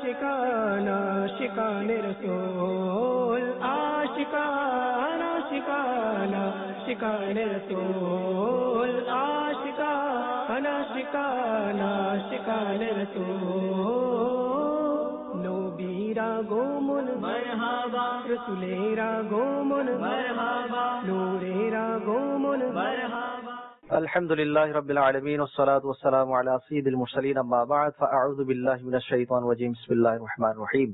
आशिकाना शिकाने रसूल आशिकाना शिकाना शिकाने रसूल आशिकाना शिकाना शिकाने रसूल नबीरा गोमुन मरहबा रसूलेरा गोमुन मरहबा नूरेरा गोमुन मरहबा الحمد لله رب العالمين والصلاة والسلام على سيد المرسلين أما بعد فأعوذ بالله من الشيطان الرجيم بسم الله الرحمن الرحيم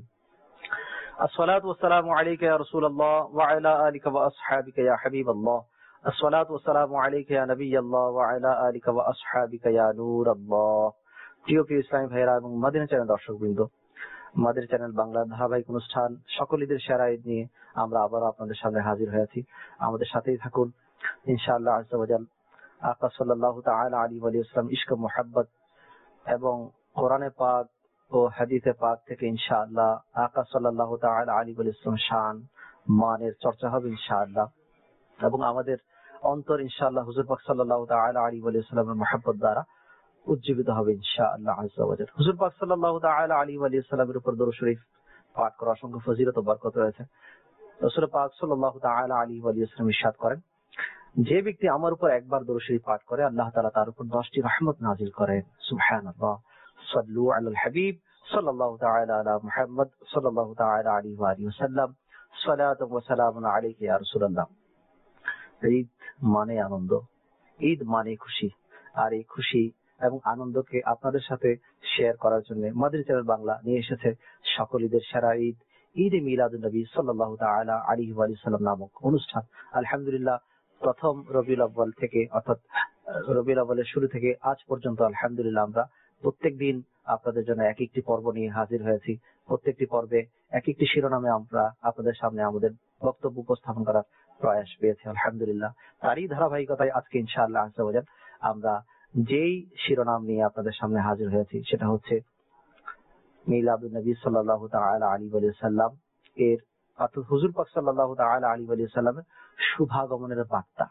الصلاة والسلام عليك يا رسول الله وعلى آلك وأصحابك يا حبيب الله الصلاة والسلام عليك يا نبي الله وعلى آلك وأصحابك يا نور الله প্রিয় ইসলামী ভাইরা এবং মাদিনা চ্যানেল দর্শকবৃন্দ মাদিনা চ্যানেল বাংলার ধারাবাহিক অনুষ্ঠান সকলের সেরা ঈদ নিয়ে আমরা আবার আপনাদের সামনে হাজির হয়েছি আমাদের সাথেই থাকুন ইনশাআল্লাহ আজ্জা ওয়া জাল আকা সাল্লাল্লাহু তাআলা আলাইহি ওয়া সাল্লাম ইশক মুহাব্বত এবং কোরআনে পাক ও হাদিসে পাক থেকে ইনশাআল্লাহ আকা সাল্লাল্লাহু তাআলা আলাইহি ওয়া সাল্লাম শান মানের চর্চা হবে ইনশাআল্লাহ এবং আমাদের অন্তর ইনশাআল্লাহ হুজুর পাক সাল্লাল্লাহু তাআলা আলাইহি ওয়া সাল্লামের মুহাব্বত দ্বারা উজ্জীবিত হবে ইনশাআল্লাহ আজ্জা ওয়া জাল হুজুর পাক সাল্লাল্লাহু তাআলা আলাইহি ওয়া সাল্লামের উপর দরুদ শরীফ পাঠ করা অসংখ্য ফজিলত ও বরকত রয়েছে রাসূল পাক সাল্লাল্লাহু তাআলা আলাইহি ওয়া সাল্লাম ইরশাদ করেন যে ব্যক্তি আমার উপর একবার দরুদ শরীফ পাঠ করে আল্লাহ তাআলা তার উপর 10টি রহমত নাযিল করেন সুবহানাল্লাহ সাল্লু আলাল হাবিব সাল্লাল্লাহু তাআলা আলা মুহাম্মদ সাল্লাল্লাহু তাআলা আলাইহি ওয়া আলিহি ওয়াসাল্লাম সালাতু ওয়া সালামুন আলাইকা ইয়া রাসূলুল্লাহ ঈদ মানে আনন্দ ঈদ মানে খুশি আর এই খুশি এবং আনন্দকে আপনাদের সাথে শেয়ার করার জন্য মাদিনা চ্যানেল বাংলা নিয়ে এসেছে সকল ঈদের সেরা ঈদ ঈদ মিলাদুন নবী সাল্লাল্লাহু তাআলা আলাইহি ওয়া সাল্লাম নামক অনুষ্ঠান আলহামদুলিল্লাহ প্রথম রবিউল আউয়াল থেকে অর্থাৎ রবিউল আউয়ালের শুরু থেকে আজ পর্যন্ত আলহামদুলিল্লাহ আমরা প্রত্যেকদিন আপনাদের জন্য এক একটি পর্ব নিয়ে হাজির হয়েছি প্রত্যেকটি পর্বে এক একটি শিরোনামে আমরা আপনাদের সামনে আমাদের বক্তব্য উপস্থাপন করার প্রয়াস পেয়েছি আলহামদুলিল্লাহ তারই ধারাবাহিকতায় আজকে ইনশাআল্লাহ আজ্জা ওয়া জাল আমরা যেই শিরোনাম নিয়ে আপনাদের সামনে হাজির হয়েছি সেটা হচ্ছে মিলাদুন নবী সাল্লাল্লাহু তাআলা আলাইহি ওয়া সাল্লাম এর অর্থাৎ হুজুর পাক সাল্লাল্লাহু তাআলা আলাইহি ওয়া সাল্লামের শুভাগমনের বার্তা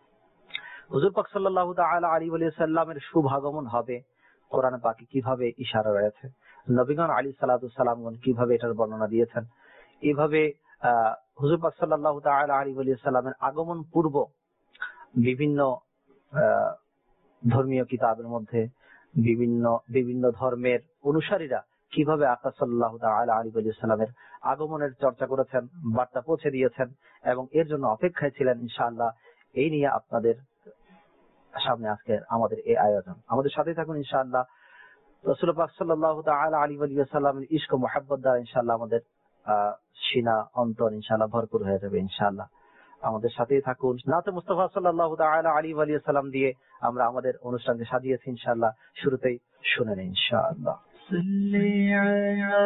হুজুর পাক সাল্লাল্লাহু তাআলা আলাইহি ওয়া সাল্লামের শুভাগমন হবে কোরআনে পাকে কিভাবে ইশারা রয়েছে নবীগণ আলাইহিস সালাতু সালামগণ কিভাবে এটার বর্ণনা দিয়েছেন এইভাবে হুজুর পাক সাল্লাল্লাহু তাআলা আলাইহি ওয়া সাল্লামের আগমন পূর্ব বিভিন্ন ধর্মীয় কিতাবের মধ্যে বিভিন্ন ধর্মের অনুসারীরা কিভাবে আকা সাল্লাল্লাহু তাআলা আলাইহি ওয়া সাল্লামের আগমনের চর্চা করেছেন বার্তা পৌঁছে দিয়েছেন এবং এর জন্য অপেক্ষায় ছিলেন ইনশাআল্লাহ এই নিয়ে আপনাদের সামনে আজকে আমাদের এই আয়োজন আমাদের সাথে থাকুন ইনশাআল্লাহ রাসূল পাক সাল্লাল্লাহু তাআলা আলাইহি ওয়া সাল্লামের ইশক ও মুহাব্বত দ্বারা ইনশাআল্লাহ আমাদের সিনা অন্তর ইনশাআল্লাহ ভরপুর হয়ে যাবে ইনশাআল্লাহ আমাদের সাথেই থাকুন নাতে মুস্তাফা সাল্লাল্লাহু তাআলা আলাইহি ওয়া সাল্লাম দিয়ে আমরা আমাদের অনুষ্ঠানকে সাজিয়েছি ইনশাআল্লাহ শুরুতেই শুনে নিন ইনশাআল্লাহ صلی علی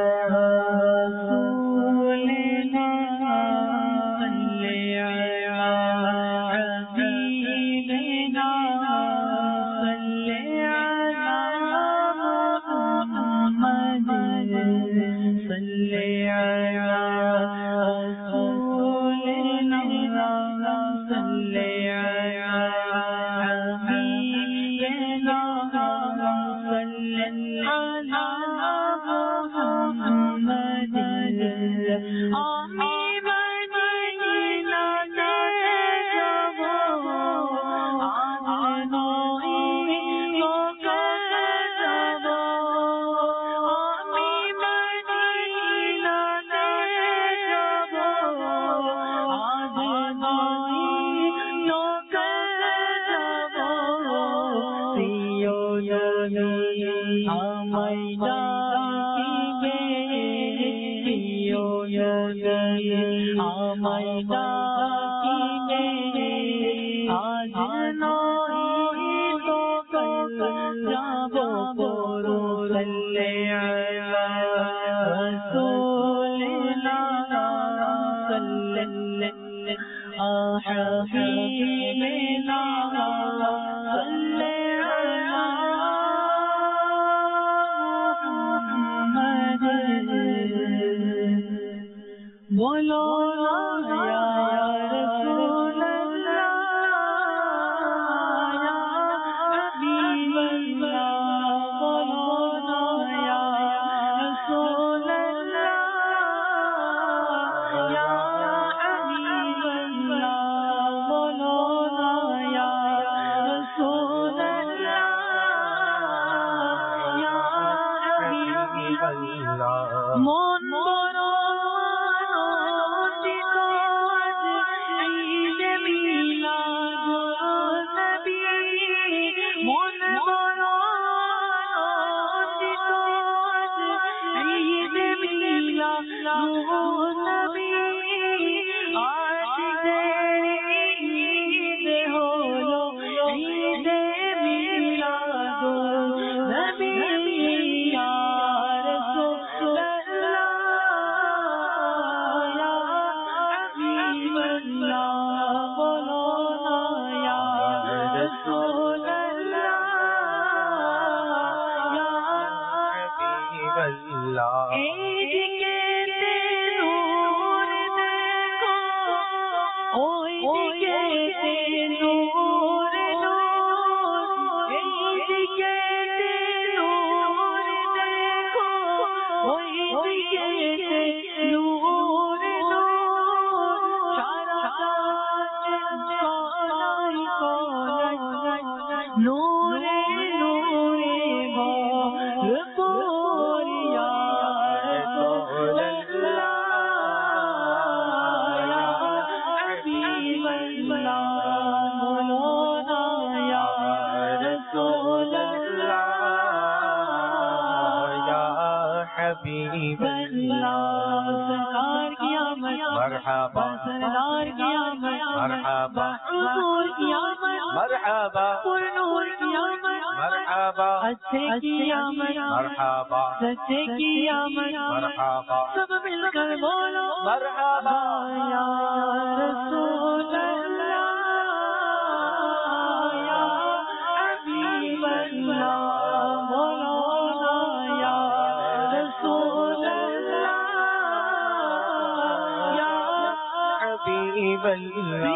رسولنا صلی علی حبیبنا صلی علی محمد صلی علی رسولنا صلی علی حبیبنا صلی علی رسول মন বড় আনন্দিত আজ ঈদ মিলাদুন্নবী, মন বড় আনন্দিত আজ ঈদ মিলাদুন্নবী, আশিকদের ঈদ হলো ঈদ মিলাদুন্নবী। ইয়া রাসূলুল্লাহ ইয়া হাবিবাল্লাহ, বলো না ইয়া রাসূলুল্লাহ ইয়া হাবিবাল্লাহ। এইদিকে নূর দেখো, ওইদিকে নূর নূর, এইদিকে নূর দেখো, ওইদিকে নূর নূর, সারা কোনায় কোনায় নূরে নূরে ভরপুর। ইয়া রাসূলুল্লাহ ইয়া হাবিবাল্লাহ, বলো না ইয়া রাসূলুল্লাহ ইয়া হাবিবাল্লাহ। सरकार की आमद मरहबा, सरदार की आमद मरहबा, हुजूर की आमद मरहबा, पुरनूर की आमद मरहबा, अच्छे की आमद मरहबा, सच्चे की आमद मरहबा, सब मिलकर बोलो मरहबा। या रसूलल्लाह या हबीबल्लाह, बोलो ना या रसूलल्लाह या हबीबल्लाह।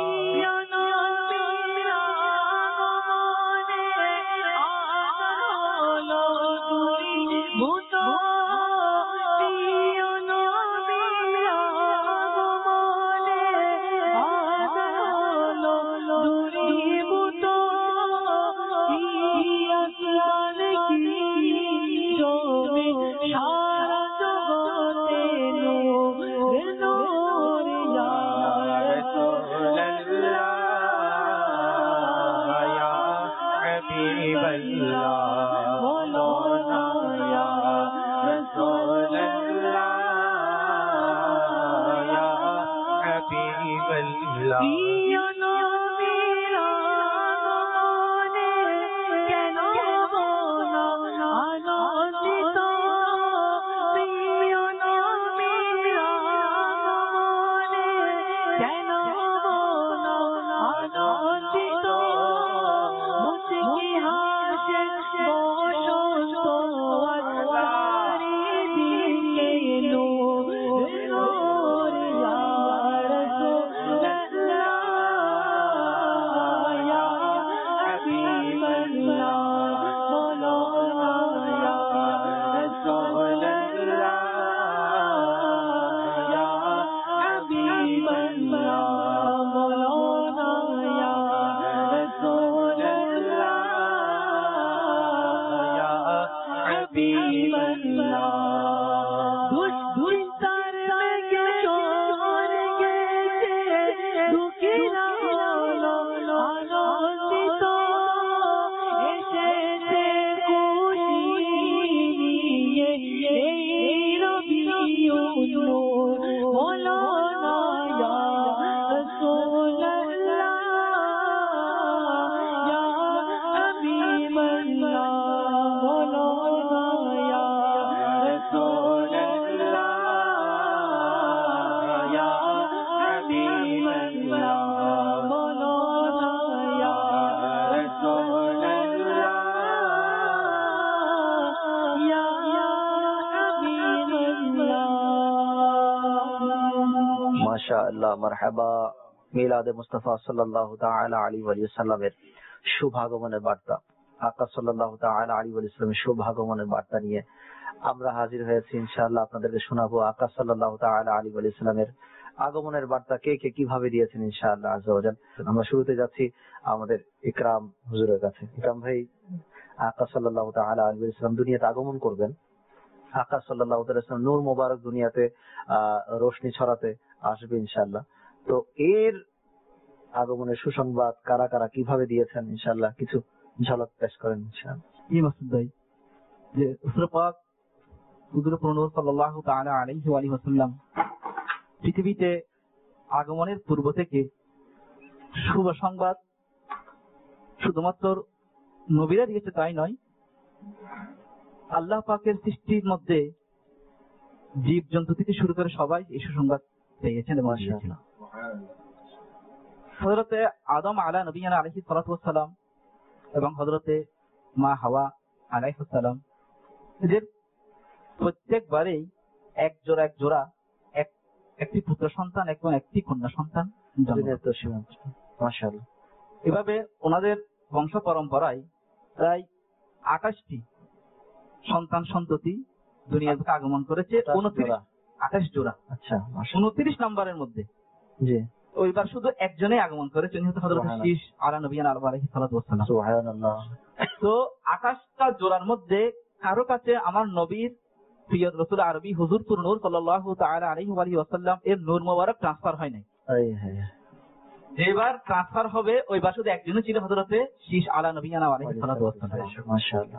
মাশাআল্লাহ, মারহাবা। মিলাদে মুস্তাফা সাল্লাল্লাহু তাআলা আলাইহি ওয়া সাল্লামের শুভাগমনের বার্তা, আকা সাল্লাল্লাহু তাআলা আলাইহি ওয়া সাল্লামের শুভাগমনের বার্তা নিয়ে আমরা হাজির হয়েছি। ইনশাআল্লাহ আপনাদেরকে শোনাবো আকা সাল্লাল্লাহু তাআলা আলাইহি ওয়া সাল্লামের আগমনের বার্তা কে কে কিভাবে দিয়েছেন ইনশাআল্লাহ আযজা ওয়া জাল। আমরা শুরুতে যাচ্ছি আমাদের ইকরাম হুজুরের কাছে। ইকরাম ভাই, আকা সাল্লাল্লাহু তাআলা আলাইহি ওয়া সাল্লাম দুনিয়াতে আগমন করবেন, আকাশ সাল্লাল্লাহু আলাইহি ওয়াসাল্লাম নূর মোবারক দুনিয়াতে রোশনি ছড়াতে আসবে ইনশাআল্লাহ। তো এর আগমনের সুসংবাদ কারা কারা কিভাবে দিয়েছেন ইনশাআল্লাহ কিছু ঝলক পেশ করেন ইনশাআল্লাহ। জি মাসুদ ভাই, যে রাসূল পাক হুজুর নূর সাল্লাল্লাহু তাআলা আলাইহি ওয়া আলিহি ওয়াসাল্লাম পৃথিবীতে আগমনের পূর্ব থেকে শুভ সংবাদ শুধুমাত্র নবীরা দিয়েছে তাই নয়, আল্লাহ পাকের সৃষ্টির মধ্যে জীব জন্তু থেকে শুরু করে সবাই এই সুসংবাদ পেয়েছেন এবং দিয়েছেন। হযরতে আদম আলা নবিয়ানা আলাইহিস সালাতু ওয়াস সালাম এবং হযরতে মা হাওয়া আলাইহিস সালাম এদের প্রত্যেকবারেই এক জোড়া একটি পুত্র সন্তান এবং একটি কন্যা সন্তান জন্ম। মাশাআল্লাহ। এভাবে ওনাদের বংশ পরম্পরায় প্রায় 28টি সন্তান সন্ততি দুনিয়ার বুকে আগমন করেছে। 28 জোড়া। আচ্ছা, 29 নম্বরের মধ্যে জি ওইবার শুধু একজনেই আগমন করেছে, উনি হচ্ছে হযরত শীশ আলা নবিয়ানা আলাইহিস সালাতু ওয়াস সালাম। সুবহানাল্লাহ। তো 28টা জোড়ার মধ্যে কারো কাছে আমার নবীর প্রিয় রাসূল আরবি হুজুর নূর সাল্লাল্লাহু তাআলা আলাইহি ওয়া সাল্লাম এর নূর মোবারক ট্রান্সফার হয় নাই। যেবার ট্রান্সফার হবে ওইবার শুধু একজনই ছিল হযরতে শীশ আলা নবিয়ানা আলাইহিস সালাতু ওয়াস সালাম। মাশাআল্লাহ।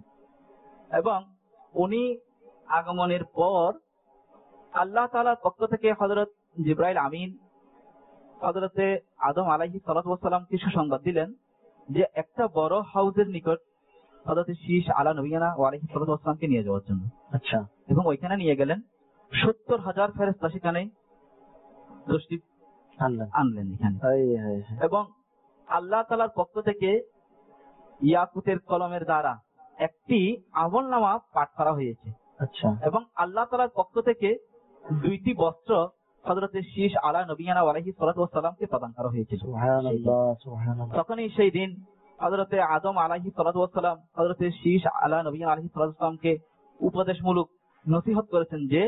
এবং উনি আগমনের পর আল্লাহ তাআলার পক্ষ থেকে হযরত জিবরাইল আমিন হযরতে আদম আলাইহিস সালাতু ওয়াস সালামকে সুসংবাদ দিলেন যে একটা বড় হাউজের নিকট হযরতে শীশ আলা নবিয়ানা আলাইহিস সালাতু ওয়াস সালামকে নিয়ে যাওয়ার জন্য। আচ্ছা। এবং ওইখানে নিয়ে গেলেন, 70,000 ফেরেশতা সেখানে তশরিফ আনলেন এখানে। এবং আল্লাহ তাআলার পক্ষ থেকে ইয়াকুতের কলমের দ্বারা একটি আমলনামা পাঠ করা হয়েছে। আচ্ছা। এবং আল্লাহ তাআলার পক্ষ থেকে 2টি বস্ত্র হযরতে শীশ আলা নবিয়ানা আলাইহিস সালাতু ওয়াস সালামকে প্রদান করা হয়েছিল। সুবহানাল্লাহ, সুবহানাল্লাহ। তখনই সেই দিন হযরতে আদম আলাইহিস সালাতু ওয়াস সালাম হযরতে শীশ আলা নবিয়ানা আলাইহিস সালাতু ওয়াস সালামকে উপদেশমূলক নসিহত করেছেন যে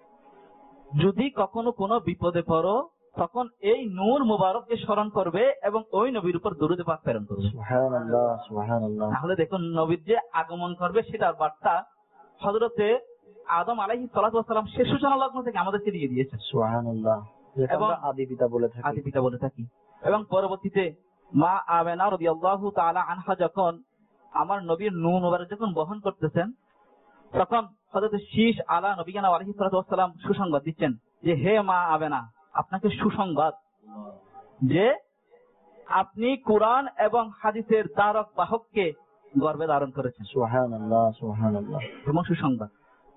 যদি কখনো কোনো বিপদে পড়ো তখন এই নূর মুবারককে স্মরণ করবে এবং ওই নবীর উপর দরুদ পাক প্রেরণ করবে। সুবহানাল্লাহ, সুবহানাল্লাহ। তাহলে দেখুন নবীর যে আগমন করবে সেটার বার্তা হযরতে আদম আলাইহিস সালাতু ওয়াস সালাম শেষ সূচনা লগ্ন থেকে আমাদেরকে দিয়ে দিয়েছেন। সুবহানাল্লাহ। এবং আদি পিতা বলে থাকি। এবং পরবর্তীতে মা আমেনা রাদিয়াল্লাহু তাআলা আনহা যখন আমার নবীর নূর মুবারক যখন বহন করতেছেন তখন হযরত শীশ আলা নবিয়ানা আলাইহিস সালাতু ওয়াস সালাম সুসংবাদ দিচ্ছেন যে হে মা আমেনা, আপনাকে সুসংবাদ যে আপনি কোরআন এবং হাদিসের ধারক বাহককে গর্ভে ধারণ করেছেন। সুবহানাল্লাহ, সুবহানাল্লাহ। এবং সুসংবাদ।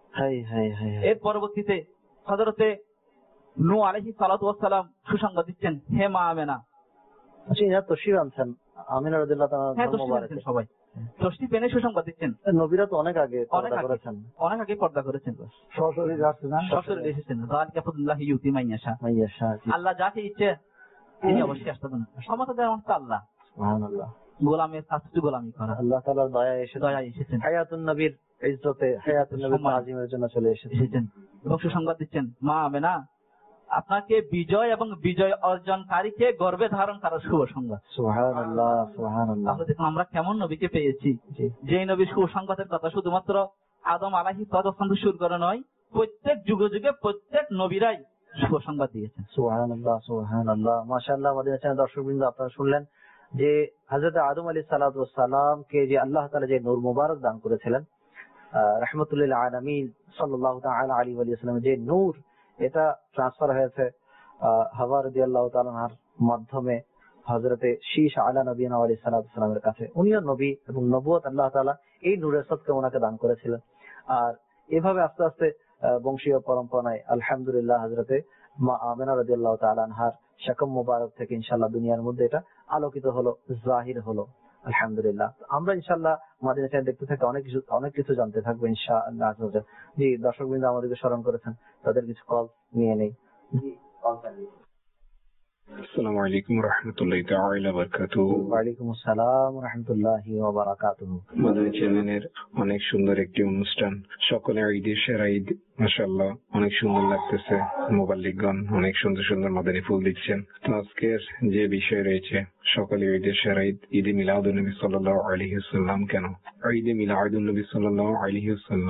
এর পরবর্তীতে হযরতে নূহ আলাইহিস সালাতু ওয়াস সালাম সুসংবাদ দিচ্ছেন হে মা আমেনা। আচ্ছা, এরা তশরিফ আনছেন আমিনা রাদিয়াল্লাহু তাআলা। হ্যাঁ, তশরিফ আনছেন সবাই। তশরিফ এনে সুসংবাদ দিচ্ছেন। নবীরা তো অনেক আগে পর্দা করেছেন। সশরীরে এসেছেন। যালিকা ফাদলুল্লাহি ইউতি মাইয়াশা। আল্লাহ যাকে ইচ্ছে তিনি অবশ্যই আসতে দেন। সমস্ত দেওয়া আল্লাহ। সুবহানাল্লাহ। গোলামের কাছে গোলামি করা। আল্লাহ তাআলার দয়া এসেছেন। হায়াতুন নবীর ইজ্জতে, হায়াতুন নবীর তাজিমের জন্য চলে এসেছেন। এবং সুসংবাদ দিচ্ছেন মা আমেনা, আপনাকে বিজয় এবং বিজয় অর্জনকারীকে গর্ভে ধারণ করার শুভ সংবাদ। সুবহানাল্লাহ, সুবহানাল্লাহ। আমরা কেমন নবীকে পেয়েছি যে নবীর সুসংবাদের কথা শুধুমাত্র আদম আলাইহিস সালাতু ওয়াস সালাম শুরু করে নয়, প্রত্যেক যুগে যুগে প্রত্যেক নবীরাই শুভ সংবাদ দিয়েছেন। সুবহানাল্লাহ, সুবহানাল্লাহ। মাশাআল্লাহ। আমাদের চ্যানেল দর্শকবৃন্দ, আপনারা শুনলেন যে হযরত আদম আলাইহিস সালাতু ওয়াস সালামকে যে আল্লাহ তাআলা যে নূর মুবারক দান করেছিলেন, রাহমাতুল লিল আলামিন সাল্লাল্লাহু তাআলা আলাইহি ওয়া সাল্লাম, যে নূর এটা ট্রান্সফার হয়েছে হাওয়া রাদিয়াল্লাহু তাআলার মাধ্যমে হযরতে শীশ আলা নবিয়ানা আলাইহিস সালাতু ওয়াস সালামের কাছে। উনিও নবী এবং নবুয়ত আল্লাহ তাআলা এই নূরের সদকা ওনাকে দান করেছিলেন। আর এভাবে আস্তে আস্তে বংশীয় পরম্পরায় আলহামদুলিল্লাহ হযরতে মা আমেনা রাদিয়াল্লাহু তাআলা আনহার শাকম মুবারক থেকে ইনশাআল্লাহ দুনিয়ার মধ্যে এটা আলোকিত হলো, জাহির হলো। আলহামদুলিল্লাহ। আমরা ইনশাআল্লাহ মাদিনা চ্যানেল দেখতে থাকি, অনেক কিছু জানতে থাকবো ইনশাআল্লাহ। জি, দর্শকবৃন্দ আমাদেরকে স্মরণ করেছেন, তাদের কিছু কল নিয়ে নেই। জি, কল থাকবে। আসসালামু আলাইকুম ওয়া রাহমাতুল্লাহি তাআলা ওয়া বারাকাতুহু। ওয়া আলাইকুম আসসালাম ওয়া রাহমাতুল্লাহি ওয়া বারাকাতুহু। মাদানী চ্যানেলের অনেক সুন্দর একটি অনুষ্ঠান, সকলে ঈদের সেরা ঈদ। মাশাআল্লাহ, অনেক সুন্দর লাগতেছে। মুবাল্লিগগণ অনেক সুন্দর সুন্দর মাদানী ফুল দিচ্ছেন। তো আজকের যে বিষয় রয়েছে সকলে ঈদের সেরা ঈদ, ঈদে মিলাদুন নবী সাল্লাল্লাহু আলাইহি ওয়াসাল্লাম কেন? ঈদে মিলাদুন নবী সাল্লাল্লাহু আলাইহি ওয়াসাল্লাম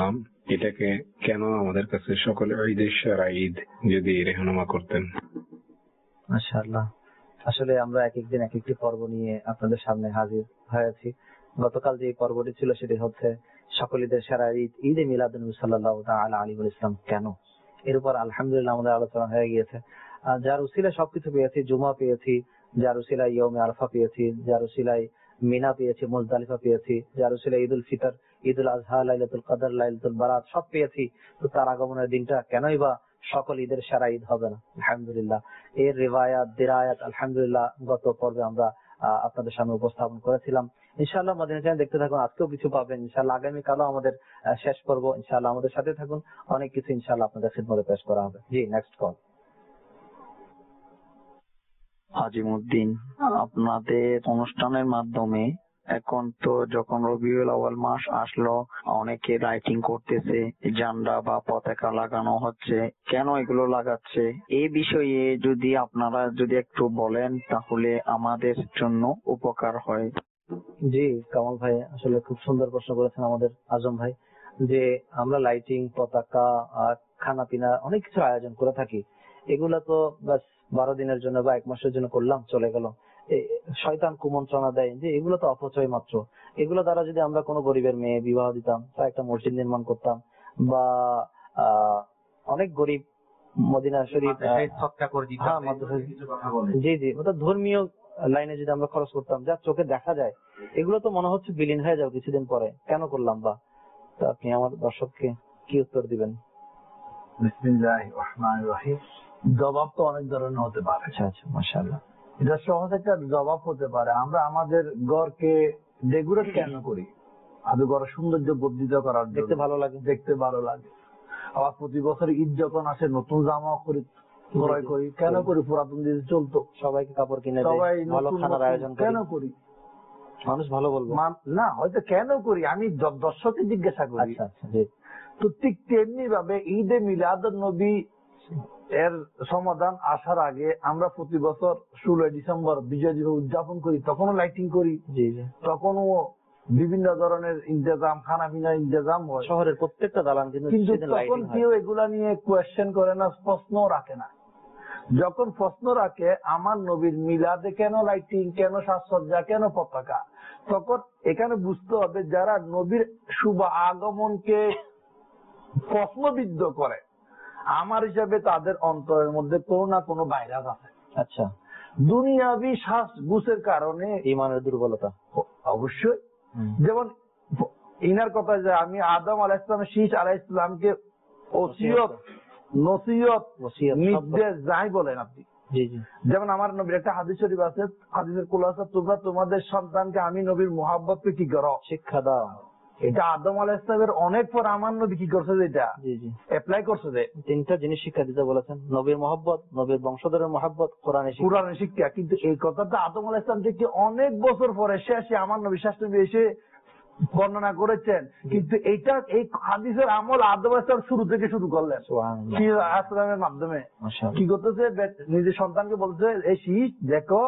এটাকে কেন আমাদের কাছে সকলে ঈদের সেরা ঈদ যদি রেহনুমা করতেন। মাশাআল্লাহ, আসলে আমরা এক একদিন এক একটি পর্ব নিয়ে আপনাদের সামনে হাজির হয়েছি। গতকাল যে পর্বটি ছিল সেটি হচ্ছে সকল ঈদের সেরা ঈদ, ঈদে মিলাদুন নবী সাল্লাল্লাহু তাআলা আলাইহি ওয়াসাল্লাম কেন, এর উপর আলহামদুলিল্লাহ আমাদের আলোচনা হয়ে গিয়েছে। যার উসিলায় সবকিছু পেয়েছি, জুমা পেয়েছি, যার উসিলায় ইয়ৌমে আরাফা পেয়েছি, যার উসিলায় মিনা পেয়েছি, মুজদালিফা পেয়েছি, যার উসিলায় ঈদুল ফিতর, ঈদুল আজহা, লাইলাতুল কদর, লাইলাতুল বারাত সব পেয়েছি। তো তার আগমনের দিনটা কেনই বা সকল ঈদের সেরা ঈদ হবে না? আলহামদুলিল্লাহ এর রিওয়ায়াত দিরায়াত আলহামদুলিল্লাহ গত পর্বে আমরা আপনাদের সামনে উপস্থাপন করেছিলাম। ইনশাআল্লাহ মদিনা চ্যানেল দেখতে থাকুন, আজকেও কিছু পাবেন ইনশাআল্লাহ। আগামীকালও আমাদের শেষ পর্ব, ইনশাআল্লাহ আমাদের সাথে থাকুন, অনেক কিছু ইনশাআল্লাহ আপনাদের খিদমতে পেশ করা হবে। জি, নেক্সট কল। আজিমউদ্দিন, আপনাদের অনুষ্ঠানের মাধ্যমে এখন তো যখন রবিউল আউয়াল মাস আসলো, অনেকে লাইটিং করতেছে, ঝান্ডা বা পতাকা লাগানো হচ্ছে, কেন এগুলো লাগাচ্ছে এই বিষয়ে যদি আপনারা যদি একটু বলেন তাহলে আমাদের জন্য উপকার হয়। জি কামাল ভাই, আসলে খুব সুন্দর প্রশ্ন করেছেন আমাদের আজম ভাই, যে আমরা লাইটিং, পতাকা, খানা পিনা অনেক কিছু আয়োজন করে থাকি। এগুলা তো বাস 12 দিনের জন্য বা 1 মাসের জন্য করলাম, চলে গেল। শয়তান কুমন্ত্রণা দেয় যে এগুলো তো অপচয় মাত্র। এগুলো দ্বারা যদি আমরা কোনো গরিবের মেয়ে বিবাহ দিতাম বা একটা মসজিদ নির্মাণ করতাম বা অনেক গরিব মদিনা শরীফ জি জি ওটা ধর্মীয় লাইনে যদি আমরা খরচ করতাম, যা চোখে দেখা যায়, এগুলো তো মনে হচ্ছে বিলীন হয়ে যাবে কিছুদিন পরে, কেন করলাম বা? তো আপনি আমার দর্শককে কি উত্তর দিবেন? বিসমিল্লাহির রহমানির রহিম। জবাব তো অনেক ধরনের হতে পারে। আচ্ছা আচ্ছা, মাশাআল্লাহ। এটা সহজ একটা জবাব হতে পারে, আমরা আমাদের ঘরকে ডেকোরেট কেন করি? আমাদের ঘরের সৌন্দর্য বর্ধিত করার জন্য, দেখতে ভালো লাগে। দেখতে ভালো লাগে। আবার প্রতি বছর ঈদ যখন আসে নতুন জামা ক্রয় করি, কেন করি? পুরাতন দিনে চলতো, সবাইকে কাপড় কিনে সবাই দেয়, ভালো খানার আয়োজন কেন করি, করি? মানুষ ভালো বলবে না, হয়তো কেন করি আমি দর্শককে জিজ্ঞাসা করি। আচ্ছা আচ্ছা, জি। তো ঠিক তেমনি ভাবে ঈদে মিলাদুন নবী এর সমাধান আসার আগে আমরা প্রতি বছর 16 ডিসেম্বর বিজয় দিবস উদযাপন করি, তখনও লাইটিং করি, জি জি, তখনও বিভিন্ন ধরনের ইন্তজাম, খানা পিনার ইন্তজাম হয় শহরের প্রত্যেকটা দালান কিন্তু তখন কেউ এগুলা নিয়ে কোয়েশ্চেন করে না, প্রশ্ন রাখে না। যখন প্রশ্ন রাখে আমার নবীর মিলাদে কেন লাইটিং, কেন সাজসজ্জা, কেন পতাকা, তখন এখানে বুঝতে হবে যারা নবীর শুভ আগমনকে প্রশ্নবিদ্ধ করে, আমার হিসাবে তাদের অন্তরের মধ্যে কোনো না কোনো ভাইরাস আছে। আচ্ছা, দুনিয়াবি শ্বাসগুসের কারণে ঈমানের দুর্বলতা অবশ্যই। যেমন ইনার কথা যে আমি আদম আলাইহিস সালাম, শীষ আলাইহিস সালামকে ওসিয়ত, নসিহত, নির্দেশ যাই বলেন আপনি, জি জি, যেমন আমার নবীর একটা হাদিস শরীফ আছে, হাদিসের খুলাসা, তোমরা তোমাদের সন্তানকে আমি নবীর মুহাব্বতকে কি করো? শিক্ষা দাও। এটা আদম আলাইহিস সালামের অনেক পর আমার নবী কি করছে, এটা জি জি, অ্যাপ্লাই করছে। যে 3টা জিনিস শিক্ষা দিতে বলেছেন, নবীর মহব্বত, নবীর বংশধরের মহব্বত, কোরআনের শিক্ষা। কিন্তু এই কথাটা আদম আলাইহিস সালাম থেকে অনেক বছর পরে শেষে আমার নবী শাস্ত্রী এসে বর্ণনা করেছেন। কিন্তু এইটা এই হাদিসের আমল আদম আলাইহিস সালাম শুরু থেকে শুরু করলেন, আসলামের মাধ্যমে। কি করতেছে? নিজের সন্তানকে বলছে, এই শীষ দেখো,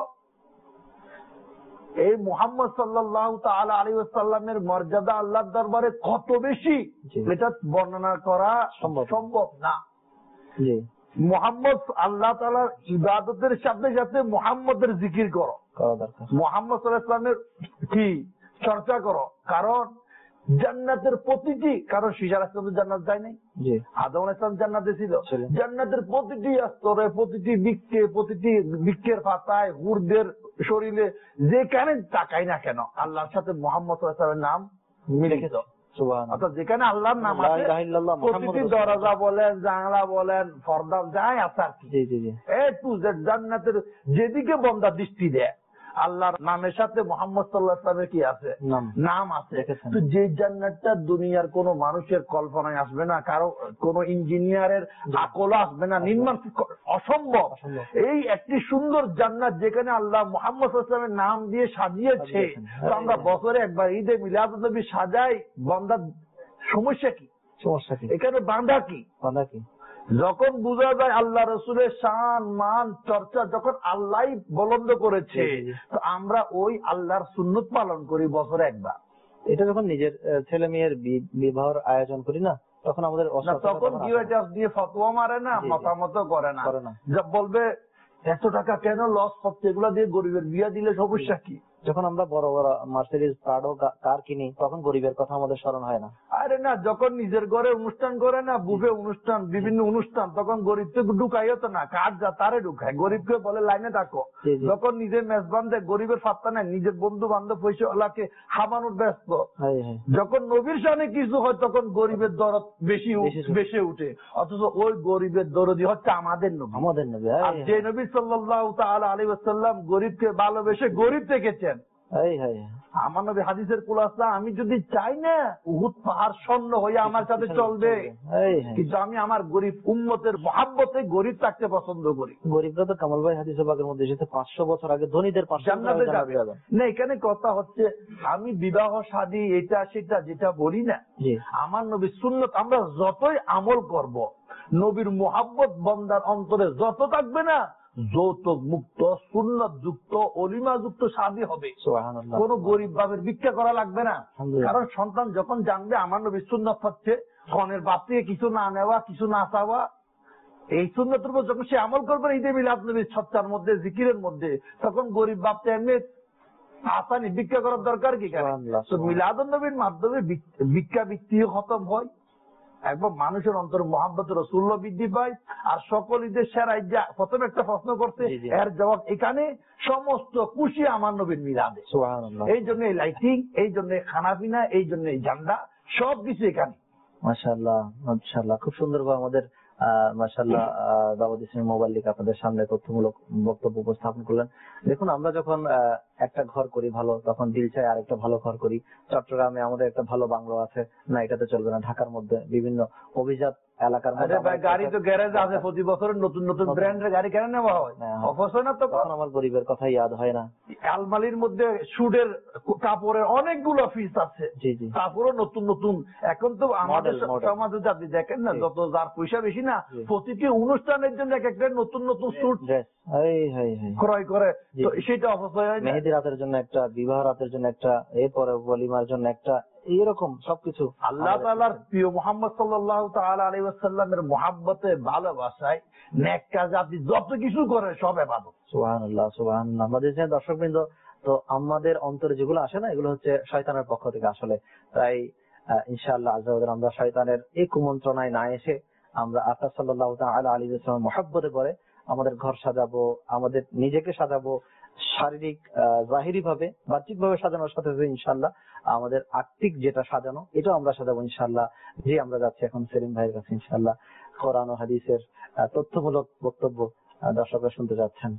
এই মুহাম্মদ সাল্লাল্লাহু তাআলা আলাইহি ওয়াসাল্লামের মর্যাদা আল্লাহর দরবারে কত বেশি, এটা বর্ণনা করা সম্ভব না। মুহাম্মদ আল্লাহ তাআলার ইবাদতের সাথে সাথে মুহাম্মদের জিকির করো, মুহাম্মদ সাল্লাল্লাহু আলাইহি ওয়াসাল্লামের কি চর্চা করো। কারণ জান্নাতের প্রতিটি, কারণ শীষ আলাইহিস সালাম জান্নাত যায় নাই, আদম আলাইহিস সালাম জান্নাতে ছিল। জান্নাতের প্রতিটি স্তরে, প্রতিটি প্রতিটি বৃক্ষের পাতায়, হুরদের শরীরে, যেখানে তাকাই না কেন আল্লাহর সাথে মুহাম্মদ সাল্লাল্লাহু আলাইহি ওয়াসাল্লামের নাম মিলে গেছে। অর্থাৎ যেখানে আল্লাহর নাম আছে, প্রতিটি দরজা বলেন, জানালা বলেন, পর্দা যাই আছে আর কি, এ টু জেড জান্নাতের যেদিকে বান্দা দৃষ্টি দেয় আল্লাহর নামের সাথে মুহাম্মদ সাল্লাল্লাহু আলাইহি ওয়াসাল্লামের কি আছে? নাম আছে। তো যে জান্নাতটা দুনিয়ার কোন মানুষের কল্পনায় আসবে না, কারো কোন ইঞ্জিনিয়ারের আকলে আসবে না, নির্মাণ অসম্ভব। এই একটি সুন্দর জান্নাত যেখানে আল্লাহ মুহাম্মদ সাল্লাল্লাহু আলাইহি ওয়াসাল্লামের নাম দিয়ে সাজিয়েছে। তো আমরা বছরে একবার ঈদে মিলাদুন নবী সাজাই, বান্দা সমস্যা কি? এখানে বাঁধা কি? যখন বোঝা যায় আল্লাহ রসুলের শান মান চর্চা যখন আল্লাহ বলন্দ করেছে, তো আমরা ওই আল্লাহর সুন্নত পালন করি বছরে একবার। এটা যখন নিজের ছেলে মেয়ের বিবাহের আয়োজন করি না, তখন আমাদের না, তখন কি হয়েছে দিয়ে ফতোয়া মারে না, মতামত করে না, যা বলবে 100 টাকা কেন লস হচ্ছে, এগুলা দিয়ে গরিবের বিয়া দিলে সমস্যা কি? যখন আমরা বড় বড় মার্সিডিজ প্রাডো কার কিনি তখন গরিবের কথা আমাদের স্মরণ হয় না। আরে না, যখন নিজের ঘরে অনুষ্ঠান করে না, বুফে অনুষ্ঠান, বিভিন্ন অনুষ্ঠান, তখন গরিবকে ঢুকাইও তো না, কার যা তারে ঢুকায়, গরিবকে বলে লাইনে থাকো। যখন নিজের মেজবান দেয় গরিবের ফাত্তা নেয়, নিজের বন্ধু বান্ধব পয়সাওয়ালাকে হামানোর ব্যস্ত। যখন নবীর শানে কিছু হয় তখন গরিবের দরদ বেশি উঠে, অথচ ওই গরিবের দরদি হচ্ছে আমাদের নবী। আর যে নবী সাল্লাল্লাহু তাআলা আলাইহি ওয়াসাল্লাম গরিবকে ভালোবেসে গরিব থেকেছেন, আমার নবী হাদিসের কুলাসা, আমি যদি চাই না উহুদ পাহাড় স্বর্ণ হয়ে আমার সাথে চলবে, কিন্তু আমি আমার গরিব উম্মতের মহাব্বতে গরিব থাকতে পছন্দ করি। গরিবরা তো কামাল ভাই হাদিসের বাগের মধ্যে এসেছে 500 বছর আগে ধনীদের জান্নাতে যাবে না। এখানে কথা হচ্ছে আমি বিবাহ শাদী এটা সেটা যেটা বলি না, আমার নবীর সুন্নত আমরা যতই আমল করব, নবীর মুহাব্বত বান্দার অন্তরে যত থাকবে না, যৌতুক মুক্ত সুন্নত যুক্ত অলিমা যুক্ত শাদী হবে। কোন গরিব বাবের ভিক্ষা করা লাগবে না, কারণ সন্তান যখন জানবে আমার নবীর সুন্নত হচ্ছে কনের বাপ থেকে কিছু না নেওয়া, কিছু না চাওয়া, এই সুন্নতের উপর যখন সে আমল করবে ঈদে মিলাদ নবীর সচ্চার মধ্যে জিকিরের মধ্যে, তখন গরিব বাপটা এমনি আসানি ভিক্ষা করার দরকার কি? মিলাদুন নবীর মাধ্যমে ভিক্ষা বৃত্তি খতম হয় এবং মানুষের অন্তর মহাব্বত রাসূলুল্লাহ বৃদ্ধি পায়। আর সকল ঈদের সেরা ঈদ, প্রথমে একটা প্রশ্ন করছে, এর জবাব এখানে সমস্ত খুশি আমার নবীর মিলাদে। এই জন্য লাইটিং, এই জন্য খানাপিনা, এই জন্য ঝান্ডা, সবকিছু এখানে। মাশাআল্লাহ মাশাআল্লাহ, খুব সুন্দরভাবে আমাদের মাশাআল্লাহ দাওয়াত ইসলামী মোবাইল লিগ আপনাদের সামনে তথ্যমূলক বক্তব্য উপস্থাপন করলেন। দেখুন, আমরা যখন একটা ঘর করি ভালো, তখন দিল চাই আরেকটা ভালো ঘর করি। চট্টগ্রামে আমাদের একটা ভালো বাংলো আছে, না এটাতে চলবে না। ঢাকার মধ্যে বিভিন্ন অভিজাত এলাকার মধ্যে গাড়ি তো গ্যারেজ আছে, প্রতি বছর নতুন নতুন ব্র্যান্ডের গাড়ি কেন নেওয়া হয়? অবশ্যই না, তখন আমার গরিবের কথা ইয়াদ হয় না। আলমারির মধ্যে সুডের কাপড়ের অনেকগুলো পিস আছে, তারপরও নতুন নতুন। এখন তো আমাদের সমাজে আপনি দেখেন না, যত যার পয়সা বেশি না, প্রতিটি অনুষ্ঠানের জন্য এক একটা নতুন নতুন স্যুট ক্রয় করে, সেটা অবশ্যই হয় না। মেহেদি রাতের জন্য একটা, বিবাহ রাতের জন্য একটা, এরপরে ওয়ালিমার জন্য একটা, এইরকম সবকিছু আল্লাহ তাআলার প্রিয় মুহাম্মদ সাল্লাল্লাহু তাআলা আলাইহি ওয়াসাল্লামের মুহাব্বতে ভালোবাসায় নেক কাজ আপনি যত কিছু করেন সব ইবাদত। সুবহানাল্লাহ সুবহানাল্লাহ। আমাদের যে দর্শকবৃন্দ, তো আমাদের অন্তরে যেগুলো আসে না, এগুলো হচ্ছে শয়তানের পক্ষ থেকে আসলে। তাই ইনশাআল্লাহ আজ্জা ওয়া জাল্লা আমরা শয়তানের এই কুমন্ত্রণায় না এসে আমরা আকা সাল্লাল্লাহু তাআলা আলাইহি ওয়াসাল্লামের মুহাব্বতে করে আমাদের ঘর সাজাবো, আমাদের নিজেকে সাজাবো, শারীরিক জাহিরি ভাবে বাহ্যিক ভাবে সাজানোর সাথে সাথে ইনশাআল্লাহ আমাদের আত্মিক যেটা সাজানো, এটাও আমরা সাজাবো ইনশাআল্লাহ। যে আমরা যাচ্ছি এখন সেলিম ভাইয়ের কাছে ইনশাআল্লাহ কোরআন ও হাদিসের তথ্যমূলক বক্তব্য দর্শকরা শুনতে যাচ্ছেন।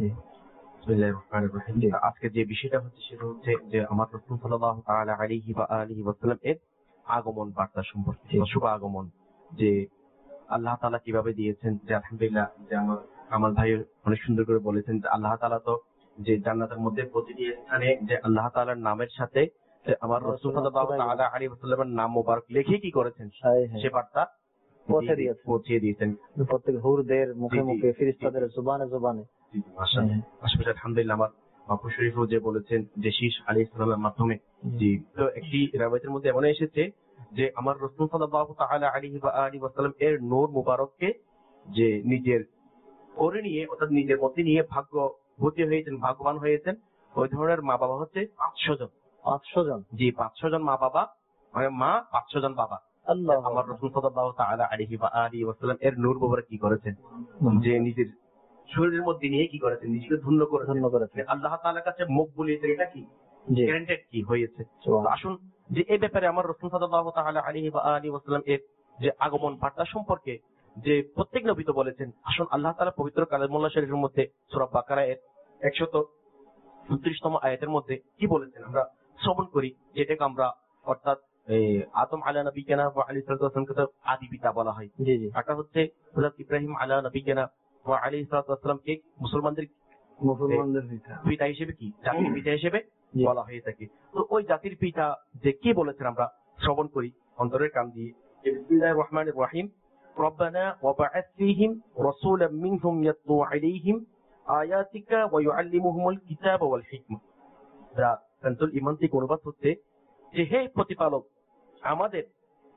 আজকে যে বিষয়টা হচ্ছে সেটা হচ্ছে যে আমার রাসূল সাল্লাল্লাহু তাআলা আলাইহি ওয়া আলিহি ওয়াসাল্লাম এর আগমন বার্তা সম্পর্কে, শুভ আগমন, যে আল্লাহ তাআলা কিভাবে দিয়েছেন। যে আলহামদুলিল্লাহ, যে আমার কামাল ভাই অনেক সুন্দর করে বলেছেন যে আল্লাহ তাআলা তো যে জান্নাতের মধ্যে প্রতিটি স্থানে যে আল্লাহ তাআলার নামের সাথে আমার রাসূল সাল্লাল্লাহু তাআলা আলাইহি ওয়াসাল্লামের নাম মোবারক লিখে কি করেছেন, সে বার্তা পৌঁছে দিয়েছেন প্রত্যেক হুরদের মুখে মুখে, ফেরেশতাদের জবানে জবানে। আশপাশে আলহামদুলিল্লাহ আমার বাপু শরীফও যে বলেছেন যে শীষ আলাইহিস সালামের মাধ্যমে। জি, তো একটি রাওয়ায়াতের মধ্যে এমন এসেছে যে আমার রাসূল সাল্লাল্লাহু তাআলা আলাইহি ওয়া আলিহি ওয়াসাল্লাম এর নূর মুবারককে যে নিজের করে নিয়ে, অর্থাৎ নিজের মধ্যে নিয়ে ভাগ্যবতী হয়েছেন, ভাগ্যবান হয়েছেন, ওই ধরনের মা বাবা হচ্ছে 500 জন। 500 জন? জি, 500 জন মা বাবা, মানে মা 500 জন বাবা। আল্লাহ, আমার রাসূল সাল্লাল্লাহু তাআলা আলাইহি ওয়া আলিহি ওয়াসাল্লাম এর নূর মুবারক কি করেছেন, যে নিজের শরীরের মধ্যে নিয়ে কি করেছেন, নিজেকে ধন্য করেছেন। আল্লাহ তাআলার কাছে মুখ বলিয়েছেন, এটা কি গ্যারান্টেড কি হয়েছে। আসুন যে এই ব্যাপারে আমার রাসূল সাল্লাল্লাহু তাআলা আলাইহি ওয়া আলিহি ওয়াসাল্লাম এর যে আগমন বার্তা সম্পর্কে যে প্রত্যেক নবী তো বলেছেন। আসুন আল্লাহ তাআলা পবিত্র কালামুল্লাহ শরীফের মধ্যে সূরা বাকারা এর 129তম আয়াতের মধ্যে কি বলেছেন আমরা শ্রবণ করি, যেটাকে আমরা অর্থাৎ আদম আলা নবিয়িনা ওয়া আলাইহিস সালাতু কে আদি পিতা বলা হয়। এটা হচ্ছে হযরত ইব্রাহিম আলা নবিয়িনা ওয়া আলাইহিস সালাতু কে মুসলমানদের পিতা হিসেবে, কি জাতির পিতা হিসেবে বলা হয়ে থাকে। তো ওই জাতির পিতা যে কি বলেছেন আমরা শ্রবণ করি অন্তরের কান দিয়ে। বিসমিল্লাহির রহমানির রহিম। ربنا وبعث فيهم رسولا منهم يتلو عليهم آياتك ويعلمهم الكتاب والحكمة। কান্তুল ঈমান থেকে অনুবাদ হচ্ছে যে হে প্রতিপালক, আমাদের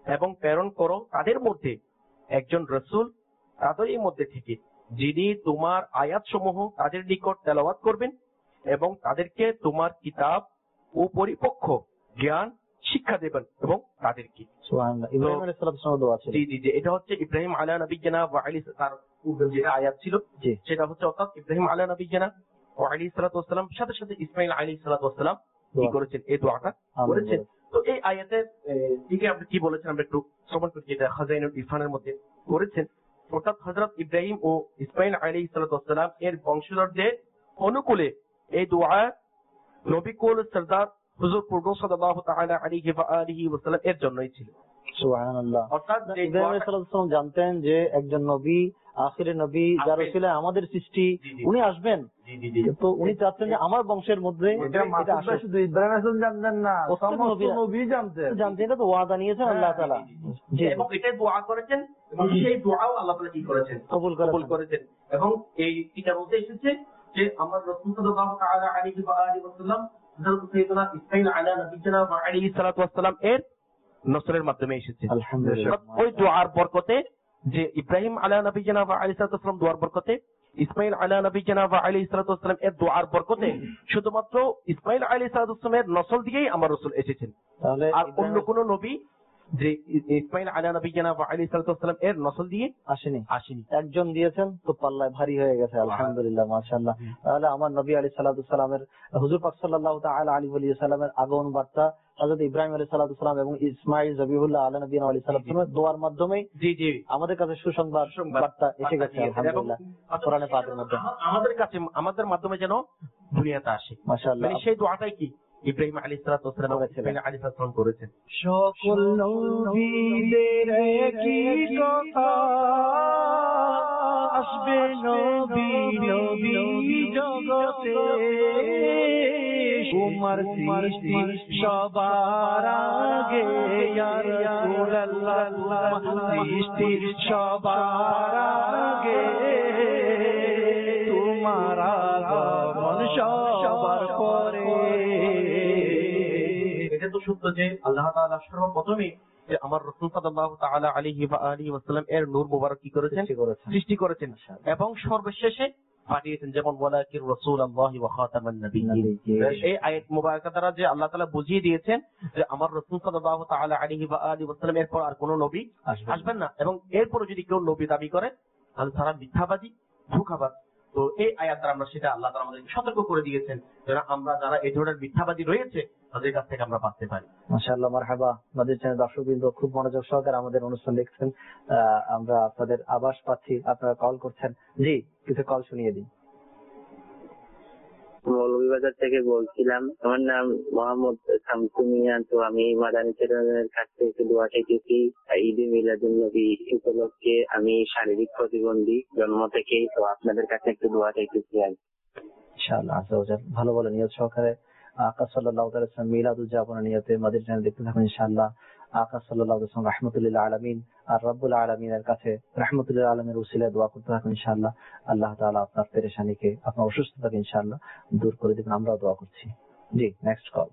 এবং প্রেরণ করো তাদের মধ্যে একজন রাসূল তাদেরই মধ্যে থেকে, যিনি তোমার আয়াত সমূহ তাদের নিকট তেলাওয়াত করবেন এবং তাদেরকে তোমার কিতাব ও পরিপক্ষ জ্ঞান শিক্ষা দেবেন এবং তাদেরকে। সুবহানাল্লাহ। ইব্রাহিম আলাইহিস সালাম দোয়া ছিল। জি জি জি, এটা হচ্ছে ইব্রাহিম আলা নবিয়্যিনা ওয়া আলাইহি তার যেটা আয়াত ছিল সেটা হচ্ছে অর্থাৎ ইব্রাহিম আলা নবিয়্যিনা ওয়া আলাইহি সাল্লাতু ওয়াস সালাম সাথে সাথে ইসমাঈল আলাইহিস সালাতু ওয়াস সালাম কি করেছেন, এই দোয়াটা করেছেন। তো এই আয়াতের দিকে আপনি কি বলেছেন আমরা একটু শ্রবণ করি, যেটা খাজাইনুল ইরফানের মধ্যে করেছেন। অর্থাৎ হযরত ইব্রাহিম ও ইসমাঈল আলাইহিস সালাতু ওয়াস সালাম এর বংশধরদের অনুকূলে এই দোয়া নবী কুল সরদার হুজুর পূর্ব সাল্লাল্লাহু তাআলা আলাইহি ওয়া আলিহি ওয়াসাল্লাম এর জন্যই ছিল। সুবহানাল্লাহ। অর্থাৎ ইব্রাহিম আলাইহিস সালাম জানতেন যে একজন নবী, আখিরের নবী, যার উসিলায় আমাদের সৃষ্টি, উনি আসবেন। তো উনি চাচ্ছেন যে আমার বংশের মধ্যে শুধু ইব্রাহিম আলাইহিস জানতেন না, সমস্ত নবী জানতেন। এটা তো ওয়াদা নিয়েছেন আল্লাহ তাআলা, এবং এটাই দোয়া করেছেন এবং সেই দোয়াও আল্লাহ তাআলা কি করেছেন, কবুল করেছেন। এবং এই কিতাব মধ্যে এসেছে যে আমার রাসূল সাল্লাল্লাহু তাআলা আলাইহি ওয়া আলিহি ওয়াসাল্লাম হযরত সাইয়েদনা ইসমাঈল আলা নবিয়্যিনা ওয়া আলাইহি সাল্লাতু ওয়াস সালাম এর নসরের মাধ্যমে এসেছে। আলহামদুলিল্লাহ। ওই দোয়ার বরকতে, যে ইব্রাহিম আলা নবিয়্যিনা ওয়া আলাইহি সাল্লাতু ওয়াস সালাম দোয়ার বরকতে, ইসমাঈল আলা নবিয়্যিনা ওয়া আলাইহি সাল্লাতু ওয়াস সালাম এর দোয়ার বরকতে শুধুমাত্র ইসমাঈল আলাইহিস সালাতু ওয়াস সালামের নসল দিয়েই আমার রাসূল এসেছেন। তাহলে আর অন্য কোন নবী যে ইসমাঈল আলা নবিয়্যিনা ওয়া আলাইহি সাল্লাতু ওয়াস সালাম এর নসল দিয়ে আসেনি। একজন দিয়েছেন তো পাল্লায় ভারী হয়ে গেছে। আলহামদুলিল্লাহ, মাশাআল্লাহ। তাহলে আমার নবী আলাইহিস সালাতু ওয়াস সালামের, হুজুর পাক সাল্লাল্লাহু তাআলা আলাইহি ওয়া সাল্লামের আগমন বার্তা হযরত ইব্রাহিম আলাইহিস সালাতু ওয়াস সালাম এবং ইসমাঈল জবিহুল্লাহ আলা নবিয়িনা আলাইহিস সালাতু ওয়াস সালামের দোয়ার মাধ্যমে জি জি আমাদের কাছে সুসংবাদ বার্তা এসে গেছে। আলহামদুলিল্লাহ, কোরআনে পাকের মধ্যে আমাদের কাছে, আমাদের মাধ্যমে যেন দুনিয়াতে আসে। মাশাআল্লাহ। মানে সেই দোয়াটাই কি ইব্রাহিম আলাইহিস সালাতু ওয়াস সালাম ইসমাঈল আলাইহিস সালাম করেছেন। সকল নবীদের একই কথা, আসবে নবী নবী জগতে, উমার সৃষ্টি সবার আগে, ইয়া রাসূলুল্লাহ সৃষ্টি সবার আগে, তোমার আগমন সবার পরে। এটা তো সত্য যে আল্লাহ তাআলা সর্বপ্রথমে যে আমার রাসূল সাল্লাল্লাহু তাআলা আলাইহি ওয়া আলিহি ওয়াসাল্লাম এর নূর মুবারক কি করেছেন, সৃষ্টি করেছেন এবং সর্বশেষে পাঠিয়েছেন, যেমন ওয়ালাকির রাসূলুল্লাহি ওয়া খাতামান নাবিয়্যিন। এই আয়াত মুবারাকা দ্বারা যে আল্লাহ তাআলা বুঝিয়ে দিয়েছেন যে আমার রাসূল সাল্লাল্লাহু তাআলা আলাইহি ওয়া আলিহি ওয়াসাল্লাম এর পর আর কোনো নবী আসবেন না, এবং এরপর যদি কেউ নবী দাবি করে তাহলে তারা মিথ্যাবাদী, ধোঁকাবাজ। তো এই আয়াত দ্বারা আমরা সেটা আল্লাহ তাআলা আমাদেরকে সতর্ক করে দিয়েছেন যেন আমরা যারা এই ধরনের মিথ্যাবাদী রয়েছে তাদের কাছ থেকে আমরা বাঁচতে পারি। মাশাআল্লাহ, মারহাবা। আমাদের চ্যানেল দর্শকবৃন্দ খুব মনোযোগ সহকারে আমাদের অনুষ্ঠান দেখছেন। আমরা আপনাদের আভাস পাচ্ছি, আপনারা কল করছেন। জি, কিছু কল শুনিয়ে দিন। মৌলভীবাজার থেকে বলছিলাম, আমার নাম মোহাম্মদ শামসু মিয়া। তো আমি মাদানী চ্যানেলের কাছ থেকে দোয়া চাইতেছি ঈদে মিলাদুন নবী উপলক্ষে। আমি শারীরিক প্রতিবন্ধী জন্ম থেকেই, তো আপনাদের কাছে একটু দোয়া চাইতেছি। ইনশাআল্লাহ আযাওয়াজাল ভালো বলে নিয়ত সহকারে আকা সাল্লাল্লাহু তাআলা সাল্লাম মিলাদ উদযাপনের নিয়তে মাদানী চ্যানেল দেখতে থাকুন ইনশাআল্লাহ। আকা সাল্লাল্লাহু আলাইহি ওয়াসাল্লাম রাহমাতুল আলামিন আর রব্বুল আলামিনের কাছে রাহমাতুল আলামিনের উসিলায় দোয়া করতে থাকুন ইনশাআল্লাহ। আল্লাহ তাআলা আপনার পেরেশানিকে, আপনার অসুস্থতাকে ইনশাআল্লাহ দূর করে দিবেন। আমরাও দোয়া করছি। জি, নেক্সট কল।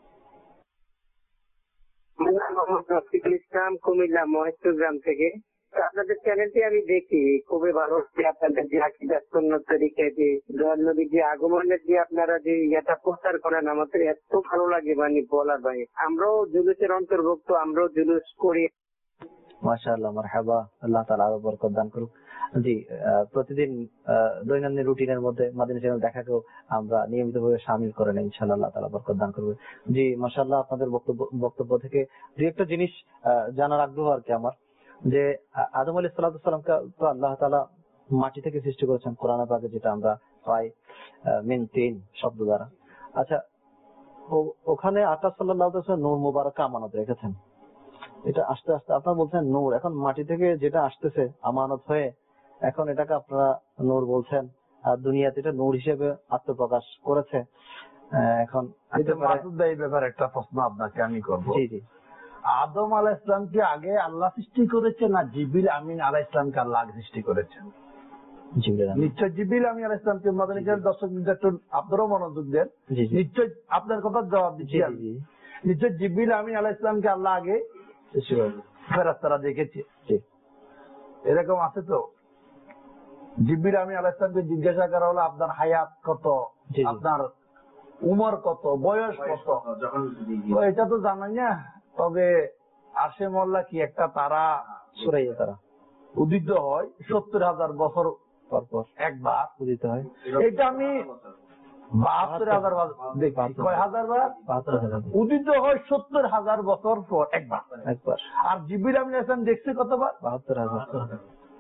মোহাম্মদ রফিকুল ইসলাম, কুমিল্লা মহেশপুর গ্রাম থেকে। আপনাদের চ্যানেলটি আমি দেখি, খুবই ভালো হচ্ছে। আপনাদের যে আকীদাত সুন্নাত তরিকায় যে দয়াল নবীর যে আগমনের যে আপনারা যে এটা প্রচার করেন, আমাদের এত ভালো লাগে, মানে বলার বাইরে। আমরাও জুলুসের অন্তর্ভুক্ত, আমরাও জুলুস করি। মাশাআল্লাহ, মারহাবা। আল্লাহ তাআলা আরো বরকত দান করুক। জি, প্রতিদিন দৈনন্দিন রুটিনের মধ্যে মাদানী চ্যানেল দেখাকেও আমরা নিয়মিতভাবে শামিল করে নেই ইনশাআল্লাহ। আল্লাহ তাআলা বরকত দান করবে। জি, মাশাআল্লাহ। আপনাদের বক্তব্য থেকে দুই একটা জিনিস জানার আগ্রহ আর কি আমার, যে আদম আলাইহিস সালামকে তো আল্লাহ তাআলা মাটি থেকে সৃষ্টি করেছেন কোরআনে পাকে, যেটা আমরা পাই মিন তিন শব্দ দ্বারা। আচ্ছা, ওখানে আকাশ সাল্লাল্লাহু আলাইহি ওয়াসাল্লাম নূর মুবারক আমানত রেখেছেন। এটা আস্তে আস্তে আপনারা বলছেন নূর, এখন মাটি থেকে যেটা আসতেছে আমানত হয়ে, এখন এটাকে আপনারা নূর বলছেন, আর দুনিয়াতে এটা নূর হিসেবে আত্মপ্রকাশ করেছে। এখন এই ব্যাপারে একটা প্রশ্ন আপনাকে আমি করবো। জি জি। আদম আলাইহিস সালামকে আগে আল্লাহ সৃষ্টি করেছে না জিবরিল আমিন আলাইহিস সালামকে আল্লাহ আগে সৃষ্টি করেছেন? নিশ্চয় জিবরিল আমিন আলাইহিস সালামকে। মাদানী চ্যানেল দর্শক একটু আপনারও মনোযোগ দেন। নিশ্চয় আপনার কথা জবাব দিচ্ছি। নিশ্চয় জিবরিল আমিন আলাইহিস সালামকে আল্লাহ আগে ফেরেশতারা দেখেছে। এরকম আছে তো, জিবরিল আমিন আলাইহিস সালামকে জিজ্ঞাসা করা হলো আপনার হায়াত কত, আপনার উমর কত, বয়স কত, তো এটা তো জানাই না, তবে আরশে মোল্লা কি একটা তারা সুরাইয়া তারা উদিত হয় 70,000 বছর পর পর একবার উদিত হয়। এটা আমি 72,000 দেখি, কয় হাজার বার 72,000 উদিত হয় 70,000 বছর পর একবার। একবার। আর জিবরিল আমিন আলাইহিস সালাম দেখছে কতবার? 72,000।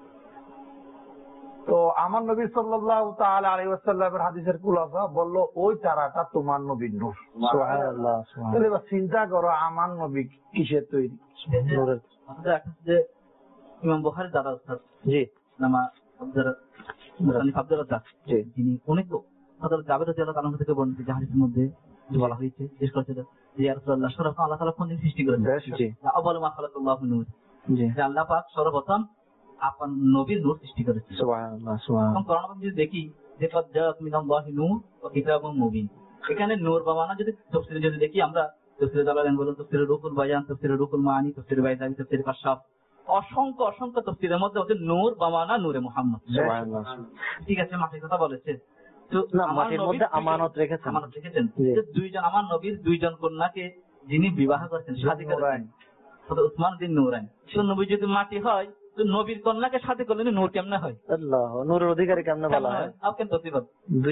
তো আমার নবী সাল্লাল্লাহু তাআলা আলাইহি ওয়াসাল্লামের হাদিসের খুলাসা বলল ওই তারাটা তোমার নবীর নূর। সুবহানাল্লাহ, সুবহানাল্লাহ। তাহলে এবার চিন্তা করো আমার নবী কিসের তৈরি? নূরের। আমাদের একটা যে ইমাম বুখারী দাদা উস্তাদ জি নামা আব্দুর রাজ্জাক, জি যিনি অনেক হযরত জাবের রাদিয়াল্লাহু তাআলা থেকে বর্ণিত যে হাদিসের মধ্যে বলা হয়েছে, জিজ্ঞেস করেছিল যে ইয়া রাসূলুল্লাহ, সর্বপ্রথম আল্লাহ তাআলা কোন জিনিস সৃষ্টি করেছেন? জি আউয়ালু মা খালাকাল্লাহু নূর, জি যে আল্লাহ পাক সর্বপ্রথম আপনার নবীর নূর সৃষ্টি করেছেন। সুবহানাল্লাহ, সুবহানাল্লাহ। এখন কোরআন যদি দেখি যে কদ জাআত মিনাল্লাহি নূর ওয়া কিতাবুম মুবিন, এখানে নূর বা মানা যদি তাফসীরে যদি দেখি আমরা, তাফসীরে জালালাইন বলেন, তাফসীরে রুহুল বায়ান, তাফসীরে রুহুল মাআনি, তাফসীরে বাইজাবি, তাফসীরে কাশফ, অসংখ্য অসংখ্য তাফসীরের মধ্যে হচ্ছে নূর বা মানা নূরে মুহাম্মদ। সুবহানাল্লাহ। ঠিক আছে, মাটির কথা বলেছে, তো না, আমার মাটির মধ্যে নবীর আমানত রেখেছেন। আমানত রেখেছেন জি। যে দুইজন, আমার নবীর দুইজন কন্যাকে যিনি বিবাহ করেছেন, শাদী করেছেন, হযরত উসমান বিন নূরাইন। তো নবী যদি মাটি হয় তো নবীর কন্যাকে শাদী করলে নূর কেমনে হয়? আল্লাহ, নূরের অধিকারী কেমনে বলা হয়? আপনি প্রতিবাদ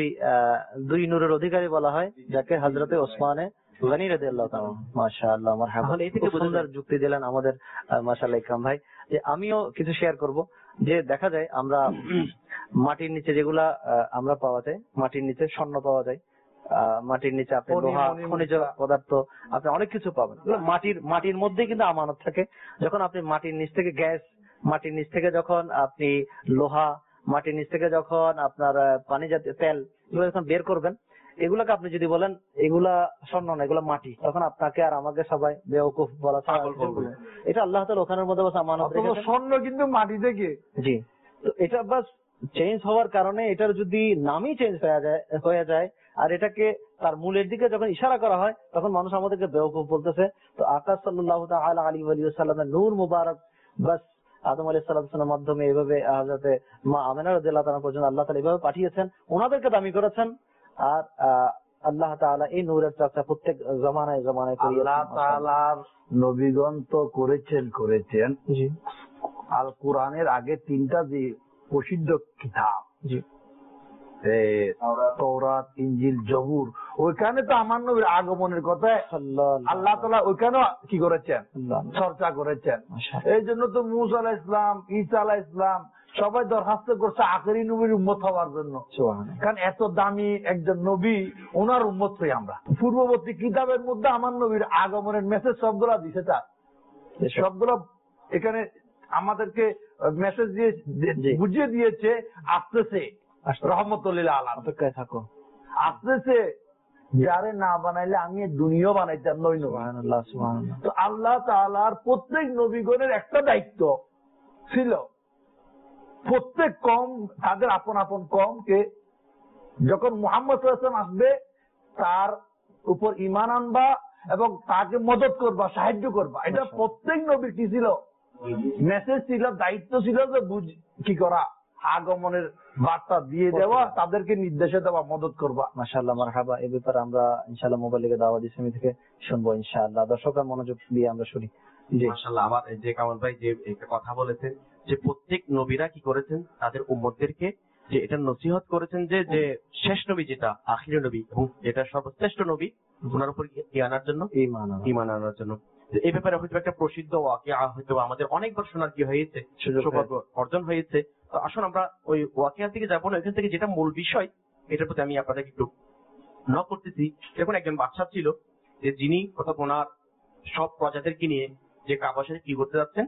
দুই নূরের অধিকারী বলা হয় যাকে হযরতে ওসমানে গনি রাদিয়াল্লাহু তাআলা। মাশাআল্লাহ, মারহাবা। তাহলে এই থেকে খুব সুন্দর যুক্তি দিলেন আমাদের মাশাআল্লাহ ইকরাম ভাই। যে আমিও কিছু শেয়ার করব, যে দেখা যায় আমরা মাটির নিচে যেগুলা আমরা পাওয়া যায়, মাটির নিচে স্বর্ণ পাওয়া যায়, মাটির নিচে আপনি লোহা, খনিজ পদার্থ, আপনি অনেক কিছু পাবেন। মাটির মধ্যে কিন্তু আমানত থাকে। যখন আপনি মাটির নিচ থেকে গ্যাস, মাটির নিচ থেকে যখন আপনি লোহা, মাটির নিচ থেকে যখন আপনার পানি জাতীয় তেল, এগুলো যখন বের করবেন, এগুলাকে আপনি যদি বলেন এগুলা স্বর্ণ না, এগুলা মাটি, তখন আপনাকে আর আমাকে সবাই বেওকুফ বলা ছাড়া এটা আল্লাহ তাআলা ওখানের মধ্যে বাস আমানত রেখেছেন। স্বর্ণ কিন্তু মাটি থেকে। জি, তো এটা বাস চেঞ্জ হওয়ার কারণে এটার যদি নামই চেঞ্জ হয়ে যায় আর এটাকে তার মূলের দিকে যখন ইশারা করা হয়, তখন মানুষ আমাদেরকে বেওকুফ বলতেছে। তো আকাশ সাল্লাল্লাহু তাআলা আলাইহি ওয়া সাল্লামের নূর মুবারক বাস আদম আলাইহিস সালামের মাধ্যমে এভাবে হযরতে মা আমিনা রাদিয়াল্লাহু তাআলা পর্যন্ত আল্লাহ তাআলা এভাবে পাঠিয়েছেন, ওনাদেরকে দামি করেছেন। আর আল্লাহ তাআলা এই নূরের চর্চা প্রত্যেক জামানায় জামানায় করিয়েছেন। আল্লাহ তাআলার নবীগণ তো করেছেন। জি, আল কোরআনের আগে 3টা যে প্রসিদ্ধ কিতাব, জি, তাওরাত, ইনজিল, জবুর, ওইখানে তো আমার নবীর আগমনের কথা আল্লাহ তাআলা ওইখানে কি করেছেন? চর্চা করেছেন। এই জন্য তো মূসা আলাইহিস সালাম, ঈসা আলাইহিস সালাম সবাই দরখাস্ত করছে আখেরি নবীর উম্মত হওয়ার জন্য। কারণ এত দামি একজন নবী, ওনার উম্মত হই আমরা। পূর্ববর্তী কিতাবের মধ্যে আমার নবীর আগমনের মেসেজ সবগুলা দিছে, তার সবগুলো এখানে আমাদেরকে মেসেজ দিয়ে বুঝিয়ে দিয়েছে, আসতেছে রহমতুল লিল আলামিন, অপেক্ষায় থাকো, আসতেছে। যারে না বানাইলে আমি দুনিয়া বানাইতাম নই। সুবহানাল্লাহ, সুবহানাল্লাহ। তো আল্লাহ তাআলার প্রত্যেক নবীগণের একটা দায়িত্ব ছিল, প্রত্যেক কম তাদের আপন আপন কমকে যখন মুহাম্মদ সাল্লাল্লাহু আলাইহি ওয়াসাল্লাম আসবে তার উপর ঈমান আনবা এবং তাকে মদত করবা, সাহায্য করবা। এটা প্রত্যেক নবীর কি ছিল? মেসেজ ছিল, দায়িত্ব ছিল, যে কি করা, আগমনের বার্তা দিয়ে দেওয়া, তাদেরকে নির্দেশে দেওয়া, মদত করবা। মাশাআল্লাহ, মারহাবা। এই ব্যাপারে আমরা ইনশাআল্লাহ মোবাইল লিগে দাওয়াত ইসলামী থেকে শুনবো ইনশাআল্লাহ। দর্শকরা মনোযোগ দিয়ে আমরা শুনি। জি, মাশাআল্লাহ। আমার যে কামাল ভাই যে একটা কথা বলেছেন, যে প্রত্যেক নবীরা কি করেছেন, তাদের উম্মতদেরকে যে এটা নসিহত করেছেন যে যে শেষ নবী যেটা আখির নবী এবং যেটা সর্বশ্রেষ্ঠ নবী, ওনার উপর কি আনার জন্য, ঈমান আনার জন্য। এই ব্যাপারে হয়তো একটা প্রসিদ্ধ ওয়াকিয়া হয়তো আমাদের অনেকবার শোনার কি হয়েছে, সৌভাগ্য অর্জন হয়েছে। তো আসুন আমরা ওই ওয়াকিয়ার দিকে যাবো না, এখান থেকে যেটা মূল বিষয়, এটার প্রতি আমি আপনাদেরকে একটু নক করতেছি। দেখুন, একজন বাদশা ছিল, যে যিনি অর্থাৎ ওনার সব প্রজাদেরকে নিয়ে যে কাবা শরীফ কি করতে যাচ্ছেন,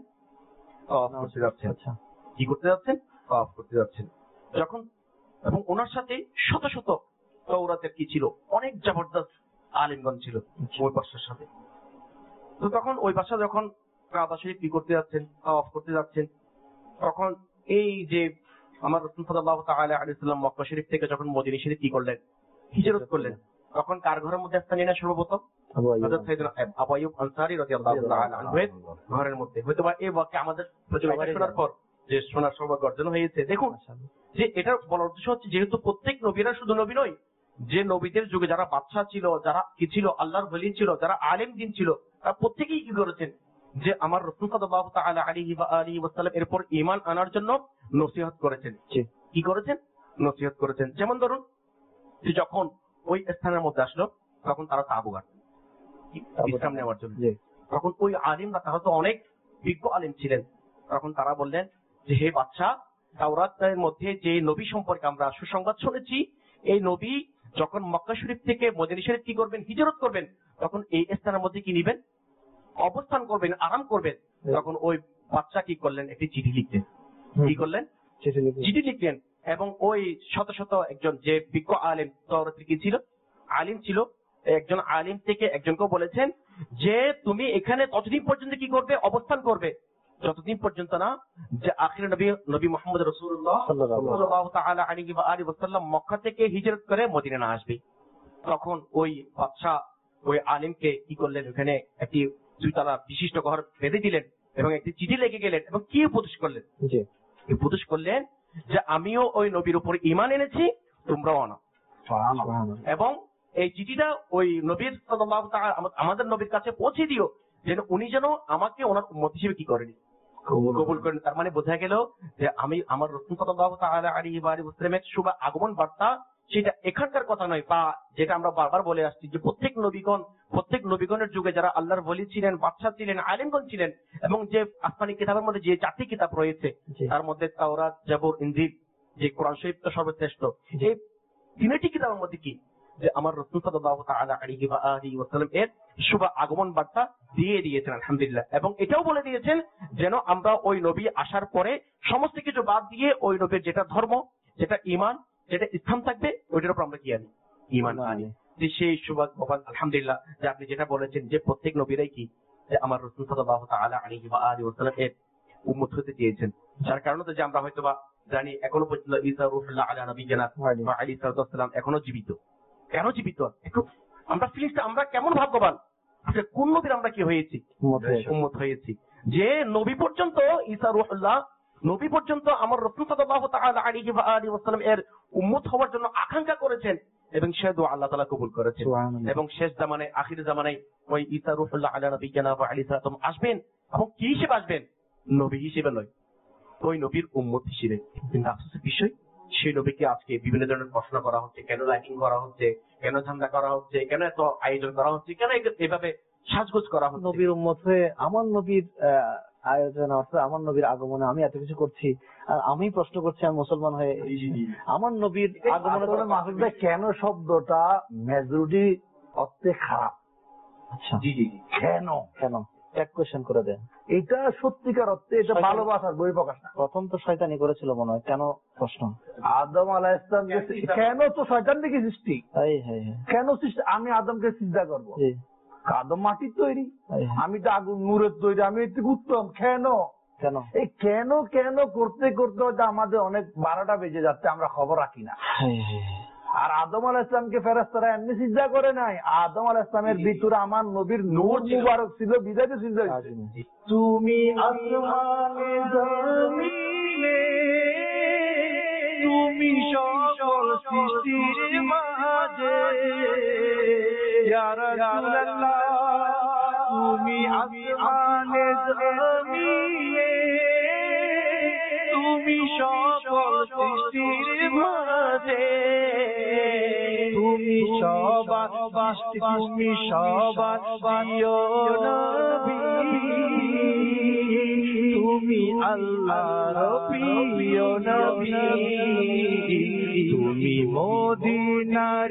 কি করতে যাচ্ছেন, তওয়াফ করতে যাচ্ছেন। যখন এবং ওনার সাথে শত শত তাওরাতের কি ছিল, অনেক জবরদস্ত আলিমগণ ছিল ওই বাদশার সাথে। তো তখন ওই বাদশা যখন কাবা শরীফ কি করতে যাচ্ছেন, তওয়াফ করতে যাচ্ছেন, তখন এই যে আমার রাসূল সাল্লাল্লাহু তাআলা আলাইহি ওয়াসাল্লাম মক্কা শরীফ থেকে যখন মদিনা শরীফ কি করলেন, হিজরত করলেন, তখন কার ঘরের মধ্যে স্থানীয় না সর্বপ্রথম হযরত সাইয়েদনা আবু আইয়ুব আনসারী রাদিয়াল্লাহু তাআলা আনহুর ঘরের মধ্যে। হয়তো বা এই বাক্য আমাদের শোনার পর যে শোনার সৌভাগ্য অর্জন হয়েছে। দেখুন যে এটার বলার উদ্দেশ্য হচ্ছে যেহেতু প্রত্যেক নবীরা শুধু নবী নয়, যে নবীদের যুগে যারা বাদশা ছিল, যারা কি ছিল আল্লাহর ওলি ছিল, যারা আলেম দিন ছিল, তারা প্রত্যেকেই কি করেছেন যে আমার রাসূল সাল্লাল্লাহু তাআলা আলাইহি ওয়া আলিহি ওয়াসাল্লাম এরপর ঈমান আনার জন্য নসিহত করেছেন। কি করেছেন? নসিহত করেছেন। যেমন ধরুন যে যখন ওই স্থানের মধ্যে আসলো তখন তারা তাঁবু গাড়লেন বিশ্রাম নেওয়ার জন্য। তখন ওই আলিমরা, তারা তো অনেক বিজ্ঞ আলিম ছিলেন, তখন তারা বললেন যে হে বাদশা, তাওরাতের মধ্যে যে নবী সম্পর্কে আমরা সুসংবাদ শুনেছি, এই নবী যখন মক্কা শরীফ থেকে মদিনা শরীফ কি করবেন, হিজরত করবেন, তখন এই স্থানের মধ্যে কি নিবেন, অবস্থান করবেন, আরাম করবেন। তখন ওই বাদশা কি করলেন, একটি চিঠি লিখলেন। কি করলেন? চিঠি লিখলেন। এবং ওই শত শত একজন যে বিজ্ঞ আলেম তাওরাতের কি ছিল, আলিম ছিল, একজন আলিম থেকে একজনকে বলেছেন যে তুমি এখানে ততদিন পর্যন্ত কি করবে, অবস্থান করবে, যতদিন পর্যন্ত না যে আখির নবী মুহাম্মদ রাসূলুল্লাহ সাল্লাল্লাহু তাআলা আলাইহি ওয়া আলিহি ওয়াসাল্লাম মক্কা থেকে হিজরত করে মদিনা না আসবে। তখন ওই বাদশা ওই আলিমকে কি করলেন, ওখানে একটি দুইতলা বিশিষ্ট ঘর বেঁধে দিলেন এবং একটি চিঠি লিখে গেলেন এবং কি উপদেশ করলেন, উপদেশ করলেন যে আমিও ওই নবীর উপর ঈমান এনেছি, তোমরাও আনো। এবং এই চিঠিটা ওই নবীর সাল্লাল্লাহু তাআলা আমাদের নবীর কাছে পৌঁছে দিও, যেন উনি যেন আমাকে ওনার উম্মত হিসেবে কি করেনি, কবুল করেন। তার মানে বোঝা গেল যে আমি আমার রাসূল সাল্লাল্লাহু তাআলা আলাইহি ওয়া আলিহি ওয়াসাল্লামের শুভ আগমন বার্তা, সেটা এখানকার কথা নয়, বা যেটা আমরা বারবার বলে আসছি যে প্রত্যেক নবীগণের যুগে যারা আল্লাহর ওলি ছিলেন, বাদশা ছিলেন, আলিমগণ ছিলেন, এবং যে আসমানি কিতাবের মধ্যে যে 4টি কিতাব রয়েছে তার মধ্যে তাওরাত, জাবুর, ইনজিল, যে কোরআন শরীফ তো সর্বশ্রেষ্ঠ, এই 3টি কিতাবের মধ্যে কি যে আমার রাসূল সাল্লাল্লাহু তাআলা আলাইহি ওয়া আলিহি ওয়াসাল্লাম এর শুভ আগমন বার্তা দিয়ে দিয়েছেন আলহামদুলিল্লাহ। এবং এটাও বলে দিয়েছেন যেন আমরা ওই নবী আসার পরে সমস্ত কিছু বাদ দিয়ে ওই নবীর যেটা ধর্ম, যেটা ঈমান, যেটা ইসলাম থাকবে, ওইটার উপর আমরা কি আনি, ঈমান আনি। যে সেই শুভ আলহামদুলিল্লাহ যে আপনি যেটা বলেছেন যে প্রত্যেক নবীরাই কি যে আমার রাসূল সাল্লাল্লাহু তাআলা আলাইহি ওয়া আলিহি ওয়াসাল্লাম এর উম্মত হতে চেয়েছেন। যার কারণে তো যে আমরা হয়তোবা জানি এখনো পর্যন্ত ঈসা রূহুল্লাহ আলা নবিয়িনা ওয়া আলাইহি সাল্লাম এখনো জীবিত। কেন জীবিত? একটু আমরা ফিলিংসটা, আমরা কেমন ভাগ্যবান, কোন নবীর আমরা কি হয়েছি, উম্মত হয়েছি। যে নবী পর্যন্ত ঈসা রূহুল্লাহ, নবী পর্যন্ত আমার রাসূল সাল্লাল্লাহু তাআলা আলাইহি ওয়া আলিহি ওয়াসাল্লাম এর উম্মত হওয়ার জন্য আকাঙ্ক্ষা করেছেন এবং সে দোয়া আল্লাহ তাআলা কবুল করেছেন। এবং শেষ জামানায়, আখির জামানায় ওই ঈসা রূহুল্লাহ আলা নবিয়িনা ওয়া আলাইহি সাল্লাম আসবেন, এবং কি হিসেবে আসবেন, নবী হিসেবে নয়, ওই নবীর উম্মত হিসেবে। কিন্তু আফসোসের বিষয়, সেই নবীকে আজকে বিভিন্ন ধরনের প্রশ্ন করা হচ্ছে, কেন লাইটিং করা হচ্ছে, কেন ঝান্ডা করা হচ্ছে, কেন এত আয়োজন করা হচ্ছে, কেন এভাবে সাজগোজ করা হচ্ছে। নবীর উম্মত হয়ে আমার নবীর আয়োজন অর্থাৎ আমার নবীর আগমনে আমি এত কিছু করছি, আর আমি প্রশ্ন করছি আমি মুসলমান হয়ে আমার নবীর আগমনে মাসুদ ভাই কেন শব্দটা মেজরিটি অর্থে খারাপ? আচ্ছা, জি জি, কেন এক কোয়েশ্চেন করে দেন। এটা সত্যিকার অর্থে এটা ভালোবাসার বহিঃপ্রকাশ না। প্রথম তো শয়তানি করেছিল মনে হয়, কেন প্রশ্ন? আদম আলাইহিস সালাম কেন তো শয়তান থেকে সৃষ্টি, কেন সৃষ্টি? আমি আদমকে সিজদা করব, আদম মাটির তৈরি, আমি তো আগুন নূরের তৈরি, আমি এর থেকে উত্তম। কেন এই কেন কেন করতে করতে হয়তো আমাদের অনেক 12টা বেজে যাচ্ছে, আমরা খবর রাখি না। আর আদম আলাইহিস সালামকে ফেরেশতারা এমনি সিজদা করে নাই, আদম আলাইহিস সালামের ভিতরে আমার নবীর নূর মুবারক ছিল, বিদায় সিজদা হয়েছে। তুমি আসমানে জমিনে, তুমি সকল সৃষ্টির মাঝে, ইয়া রাসূলুল্লাহ তুমি আসমানে জমিনে, তুমি সকল সৃষ্টির মাঝে, তুমি সবার সৃষ্টি, তুমি সবার প্রিয় নবী, তুমি আল্লাহর প্রিয় নবী, তুমি মদিনার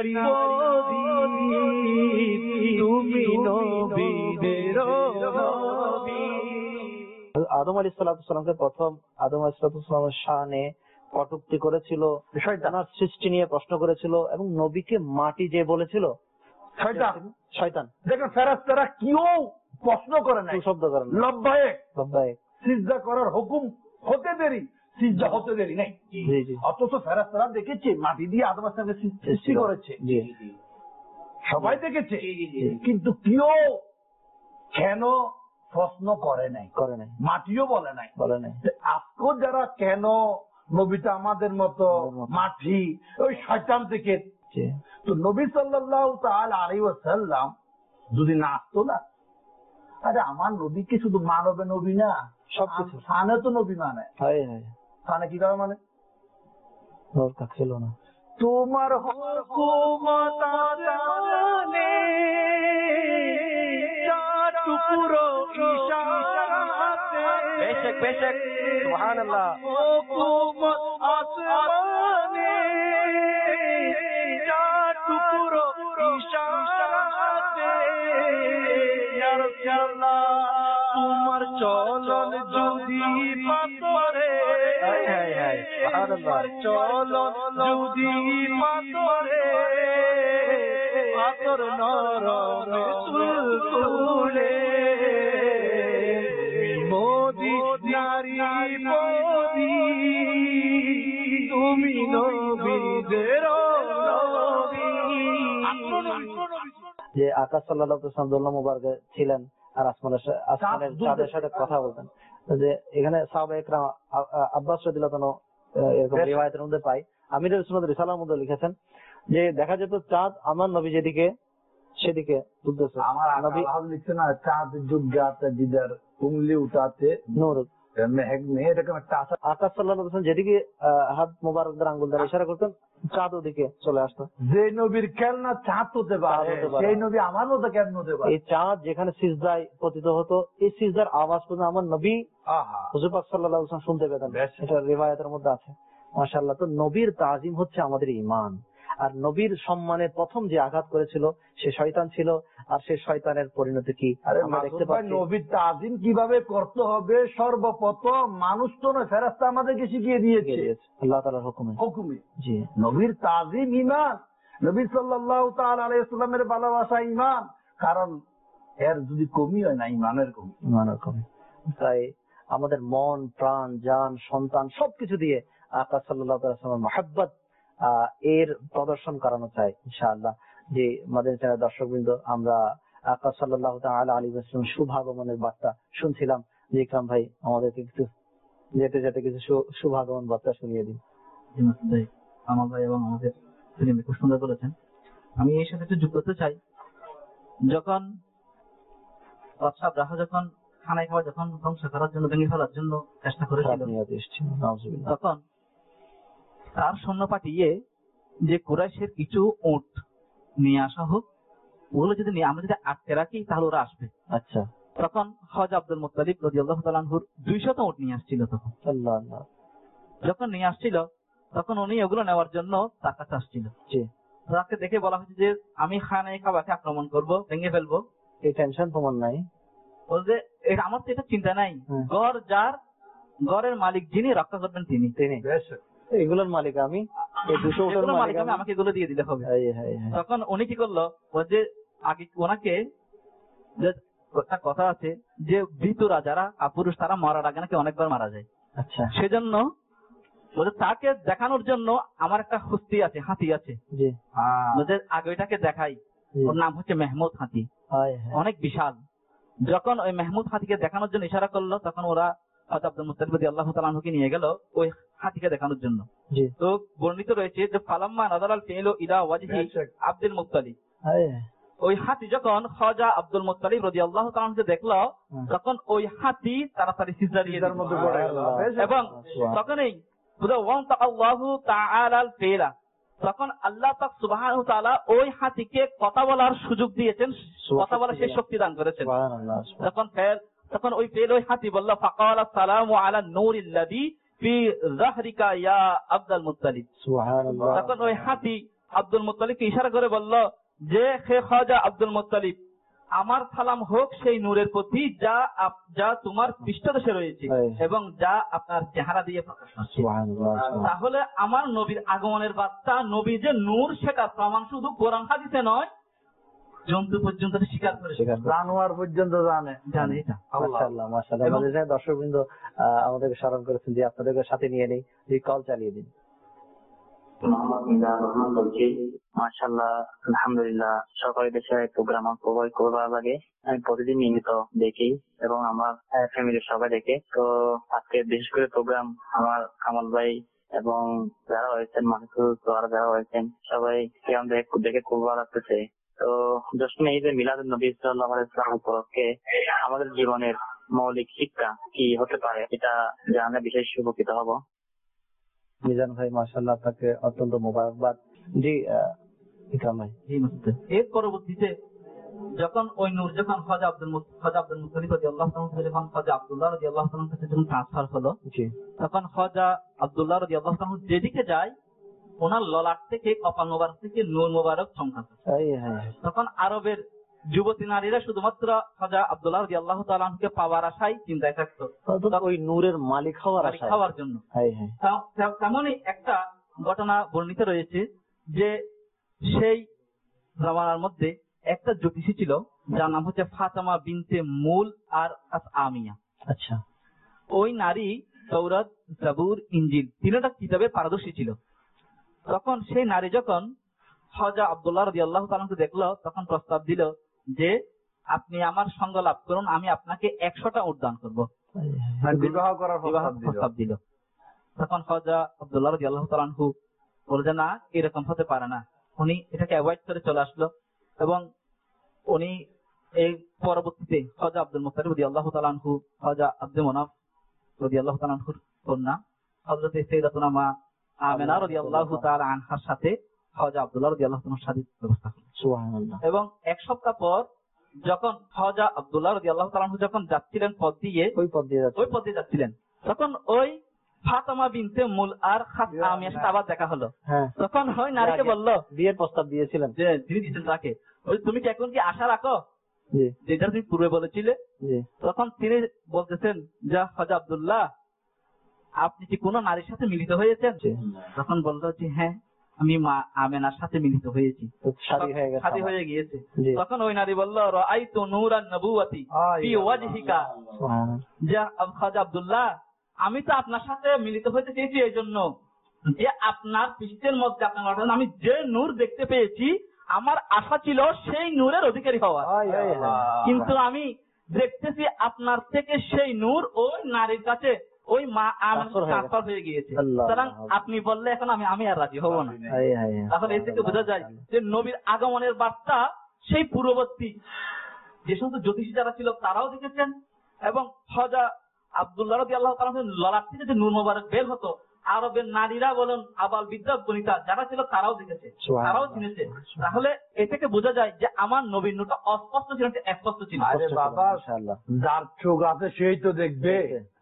নবী, তুমি নবীদের নবী। আদম আলাইহিস সালামকে প্রথম আদম আলাইহিস সালামের শানে কটূক্তি করেছিল, শয়তানের সৃষ্টি নিয়ে প্রশ্ন করেছিল, এবং নবীকে মাটি যে বলেছিল শয়তান। দেখেন ফেরেশতারা কেউ প্রশ্ন করে নাই, শব্দ করে না, লব্বায়েক সিজদা করার হুকুম হতে দেরি, সিজদা হতে দেরি নাই। অথচ ফেরেশতারা দেখেছে মাটি দিয়ে আদম আলাইহিস সালামকে সৃষ্টি করেছে। সবাই দেখেছে, কিন্তু কেউ কেন প্রশ্ন করে নাই, মাটিও বলে নাই। আজকেও যারা কেন নবীটা আমাদের মতো মাটি, ওই শয়তান থেকে, তো নবী সাল্লাল্লাহু তাআলা আলাইহি ওয়াসাল্লাম যদি না আসতো না, আরে আমার নবী কি শুধু মানবে নবী না, সবকিছু সানে তো নবী মানে, সানে কিভাবে মানে দরকার ছিল না। তোমার হুকুমত জানে চার টুকরো ইশারাতে, বেশক বেশক সুবহানাল্লাহ, হুকুমত আসমানে চার টুকরো ইশারাতে, ইয়া রাসূলুল্লাহ তোমার চলন যদি পাতরে, তোমার চলন যদি পাতরে, পাতর নরম তুলতুলে, মোদি নারী মোদি, তুমি নবীদের নবী। যে আকাশ সাল্লাল্লাহু আলাইহি ওয়াসাল্লাম দোলনা মুবারকে ছিলেন আর আসমানের চাঁদের সাথে কথা বলতেন, যে এখানে সাহাবায়ে কেরাম আব্বাস রাদিয়াল্লাহু আনহু এরকম রিওয়ায়াতের মধ্যে পাই, আমিরুল সুন্নাত রিসালার মধ্যে লিখেছেন যে দেখা যেত চাঁদ আমার নবী যেদিকে সেদিকে তুলতেছে। আমার নবী লিখছে না, চাঁদ যুগাতে জিদার উংলি উঠাতে নূর এরকম একটা আকাশ সাল্লাল্লাহু আলাইহি ওয়াসাল্লাম যেদিকে হাত মোবারক দ্বারা আঙ্গুল দ্বারা ইশারা করতেন, চাঁদ ওদিকে চলে আসতো। যে নবীর খেলনা চাঁদ হতে পারে, সেই নবী আমার মতো কেমন হতে পারে? এই চাঁদ যেখানে সিজদায় পতিত হতো, এই সিজদার আওয়াজ পর্যন্ত আমার নবী হুজুর পাক সাল্লাল্লাহু আলাইহি ওয়াসাল্লাম শুনতে পেতেন, এটা রিওয়ায়াতের মধ্যে আছে। মাশাআল্লাহ। তো নবীর তাজিম হচ্ছে আমাদের ঈমান, আর নবীর সম্মানে প্রথম যে আঘাত করেছিল সে শয়তান ছিল, আর সে শয়তানের পরিণতি কি আমরা দেখতে পাচ্ছি। নবীর তাজিম কিভাবে করতে হবে সর্বপ্রথম মানুষ তো নয়, ফেরেশতা আমাদেরকে শিখিয়ে দিয়েছে আল্লাহ তাআলার হুকুমে। জি, নবীর তাজিম ঈমান, নবী সাল্লাল্লাহু তাআলা আলাইহি ওয়াসাল্লামের ভালোবাসা ঈমান, কারণ এর যদি কমি হয় না ঈমানের কমি। তাই আমাদের মন প্রাণ জান সন্তান সবকিছু দিয়ে আকাশ সাল্লাল্লাহু আলাইহি ওয়াসাল্লামের মহব্বত এর প্রদর্শন করানো চাই ইনশাআল্লাহ। যে মাদানী চ্যানেল দর্শকবৃন্দ, আমরা আকাশ সাল্লাল্লাহু তাআলা আলাইহি ওয়াসাল্লাম শুভাগমনের বার্তা শুনছিলাম, যে ইকরাম ভাই আমাদেরকে কিছু যেতে যেতে কিছু শুভাগমন বার্তা শুনিয়ে দিন। আমার ভাই এবং আমাদের খুব সুন্দর বলেছেন। আমি এই সাথে একটু যুক্ত করতে চাই, যখন বাদশাহ আবরাহা যখন খানায় খাওয়া যখন ধ্বংস করার জন্য ভেঙে ফেলার জন্য চেষ্টা করেছিল, তখন তার সৈন্য পাঠিয়ে যে কুরাইশের কিছু উট নিয়ে আসা হোক, ওগুলো যদি আমরা যদি আটকে রাখি তাহলে ওরা আসবে। আচ্ছা, তখন খাজা আব্দুল মুত্তালিব রাদিয়াল্লাহু তাআলা আনহুর 200 উট নিয়ে আসছিল। তখন যখন নিয়ে আসছিল তখন উনি ওগুলো নেওয়ার জন্য তার কাছে আসছিল। তাকে দেখে বলা হয়েছে যে আমি খানায় কাবাকে আক্রমণ করব, ভেঙে ফেলবো, এই টেনশন তোমার নাই? বলছে আমার তো এটা চিন্তা নাই, ঘর যার ঘরের মালিক যিনি রক্ষা করবেন তিনি এগুলোর মালিক আমি, আমাকে এগুলো দিয়ে দিলে হবে। তখন উনি কি করলো, যে আগে ওনাকে একটা কথা আছে যে ভীতু রাজারা পুরুষ তারা মরার আগে নাকি অনেকবার মারা যায়। আচ্ছা, সেজন্য তাকে দেখানোর জন্য আমার একটা হস্তি আছে, হাতি আছে, আগে ওইটাকে দেখাই, ওর নাম হচ্ছে মেহমুদ হাতি, অনেক বিশাল। যখন ওই মেহমুদ হাতিকে দেখানোর জন্য ইশারা করলো, তখন ওরা আব্দুল মুত্তালিব রাদিয়াল্লাহু তাআলা আনহুকে নিয়ে গেল ওই হাতিকে দেখানোর জন্য। তো বর্ণিত রয়েছে যে ফালাম্মা নাযারাল ফিলু ইলা ওয়াজহি আব্দুল মুত্তালিব, ওই হাতি যখন খাজা আব্দুল মুত্তালিব রাদিয়াল্লাহু তাআলা আনহুকে দেখলো, তখন ওই হাতি তাড়াতাড়ি সিজদা দিয়ে দিল এবং তখনই আল্লাহু তাআলা ফিলা, তখন আল্লাহ পাক সুবহানাহু ওয়া তাআলা ওই হাতিকে কথা বলার সুযোগ দিয়েছেন, কথা বলার সেই শক্তি দান করেছেন। তখন ওই ফেল ওই হাতি বলল ফাকালা সালামু আলা নূরিল্লাযী ফি যাহরিকা ইয়া আব্দুল মুত্তালিব। সুবহানাল্লাহ। তখন ওই হাতি আব্দুল মুত্তালিবকে ইশারা করে বলল যে হে খাজা আব্দুল মুত্তালিব, আমার সালাম হোক সেই নূরের প্রতি যা তোমার পৃষ্ঠদেশে রয়েছে এবং যা আপনার চেহারা দিয়ে প্রকাশ পাচ্ছে। সুবহানাল্লাহ। তাহলে আমার নবীর আগমনের বার্তা, নবী যে নূর, সেটা প্রমাণ শুধু কোরআন হাদিসে নয়, জন্তু পর্যন্ত স্বীকার করে, জানোয়ার পর্যন্ত জানে এটা। মাশাআল্লাহ মাশাআল্লাহ। আমাদের দর্শকবৃন্দ আমাদেরকে স্মরণ করেছেন যে আপনাদেরকে সাথে নিয়ে নেই, এই কল চালিয়ে দিন। মোহাম্মদ মিজানুর রহমান বলছি। মাশাআল্লাহ, আলহামদুলিল্লাহ, সরকারি দেশের প্রোগ্রাম আমার খুবই ভালো লাগে। আমি প্রতিদিন নিয়মিত দেখি এবং আমার ফ্যামিলির সবাই দেখে। তো আজকে বিশেষ করে প্রোগ্রাম আমার কামাল ভাই এবং যারা হয়েছেন মাহফুজ যারা হয়েছেন সবাই দেখে খুব ভালো লাগতেছে। তো জশ্নে ঈদে মিলাদুন নবী সাল্লাল্লাহু আলাইহি ওয়াসাল্লাম উপলক্ষে আমাদের জীবনের মৌলিক শিক্ষা কি হতে পারে এটা জানলে বিশেষ উপকৃত হব। মিজান ভাই মাশাআল্লাহ, আপনাকে অত্যন্ত মোবারকবাদ। জি ইকরাম ভাই। এর পরবর্তীতে যখন ওই নূর যখন খাজা আব্দুল মুত্তালিব রাদিয়াল্লাহু তাআলা যখন খাজা আব্দুল্লাহ রাদিয়াল্লাহু তাআলার কাছে যখন ট্রান্সফার হলো, তখন খাজা আব্দুল্লাহ রাদিয়াল্লাহু তাআলা যেদিকে যায় ওনার ললাট থেকে কপাল মোবারক থেকে নূর মোবারক চমকাতো। তখন আরবের যুবতী নারীরা শুধুমাত্র খাজা আব্দুল্লাহ রাদিয়াল্লাহু তাআলাকে পাওয়ার আশায় চিন্তায় থাকতো, ওই নূরের মালিক হওয়ার জন্য। তেমনই একটা ঘটনা বর্ণিত রয়েছে যে সেই জামানার মধ্যে একটা জ্যোতিষী ছিল যার নাম হচ্ছে ফাতেমা বিনতে মুল আর আমিয়া। আচ্ছা, ওই নারী তাওরাত, জাবুর, ইনজিল তিনটা কিতাবে পারদর্শী ছিল। তখন সেই নারী যখন খাজা আব্দুল্লাহ রাদিয়াল্লাহু তাআলাকে দেখলো, তখন প্রস্তাব দিল যে আপনি আমার সঙ্গ লাভ করুন, আমি আপনাকে 100টা উট দান করবো। বিবাহ করার প্রস্তাব দিল। তখন খাজা আব্দুল্লাহ রাদিয়াল্লাহু তাআলা বলে যে না, এরকম হতে পারে না। উনি এটাকে অ্যাভয়েড করে চলে আসলো এবং উনি এই পরবর্তীতে খাজা আব্দুল মুত্তালিব রাদিয়াল্লাহু তাআলা খাজা আব্দুল মুনাফ রাদিয়াল্লাহু তাআলা কন্যা হযরত সাইয়্যিদাতুনা মা আমেনা রাদিয়াল্লাহু তাআলা আনহার সাথে খাজা আব্দুল্লাহ রাদিয়াল্লাহু তাআলার শাদী ব্যবস্থা করলেন। সুবহানাল্লাহ। এবং এক সপ্তাহ পর যখন খাজা আব্দুল্লাহ রাদিয়াল্লাহু তাআলা যখন যাচ্ছিলেন ওই পথ দিয়ে যাচ্ছিলেন, তখন ওই ফাতেমা বিনতে মুল আর আমিয়ার সাথে আবার দেখা হলো। তখন ওই নারীকে বললো, বিয়ের প্রস্তাব দিয়েছিলেন যে যিনি দিচ্ছেন তাকে, তুমি কি এখন কি আশা রাখো যেটা তুমি পূর্বে বলেছিলে? তখন তিনি বলতেছেন যে খাজা আব্দুল্লাহ, আপনি কি কোন নারীর সাথে মিলিত হয়েছেন? তখন বললো যে হ্যাঁ, আমি মা আমেনার সাথে মিলিত হয়েছি, শাদী হয়ে গিয়েছে। তখন ওই নারী বলল, রাআইতু নূরান নবুওয়াতি ফি ওয়াজহিকা, যে খাজা আব্দুল্লাহ, আমি তো আপনার সাথে মিলিত হতে চেয়েছি এই জন্য যে আপনার পৃষ্ঠের মধ্যে আপনার আমি যে নূর দেখতে পেয়েছি, আমার আশা ছিল সেই নূরের অধিকারী হওয়া, কিন্তু আমি দেখতেছি আপনার থেকে সেই নূর ওই নারীর কাছে ওই মা ট্রান্সফার হয়ে গিয়েছে। সুতরাং আপনি বললে এখন আমি আর রাজি হব না। তাহলে এর থেকে বোঝা যায় যে নবীর আগমনের বার্তা সেই পূর্ববর্তী যে সমস্ত জ্যোতিষী যারা ছিল তারাও দেখেছেন, এবং খাজা আব্দুল্লাহ রাদিয়াল্লাহু তাআলা ললাট থেকে যে নূর মোবারক বের হতো, আরবের নারীরা বলেন আবাল বিদ্যা গণিতা যারা ছিল তারাও দেখেছে, তারাও চিনেছে। তাহলে এ থেকে বোঝা যায় যে আমার নবীর নূরটা অস্পষ্ট ছিল, স্পষ্ট ছিল। আরে বাবা, যার চোখ আছে সেই তো দেখবে।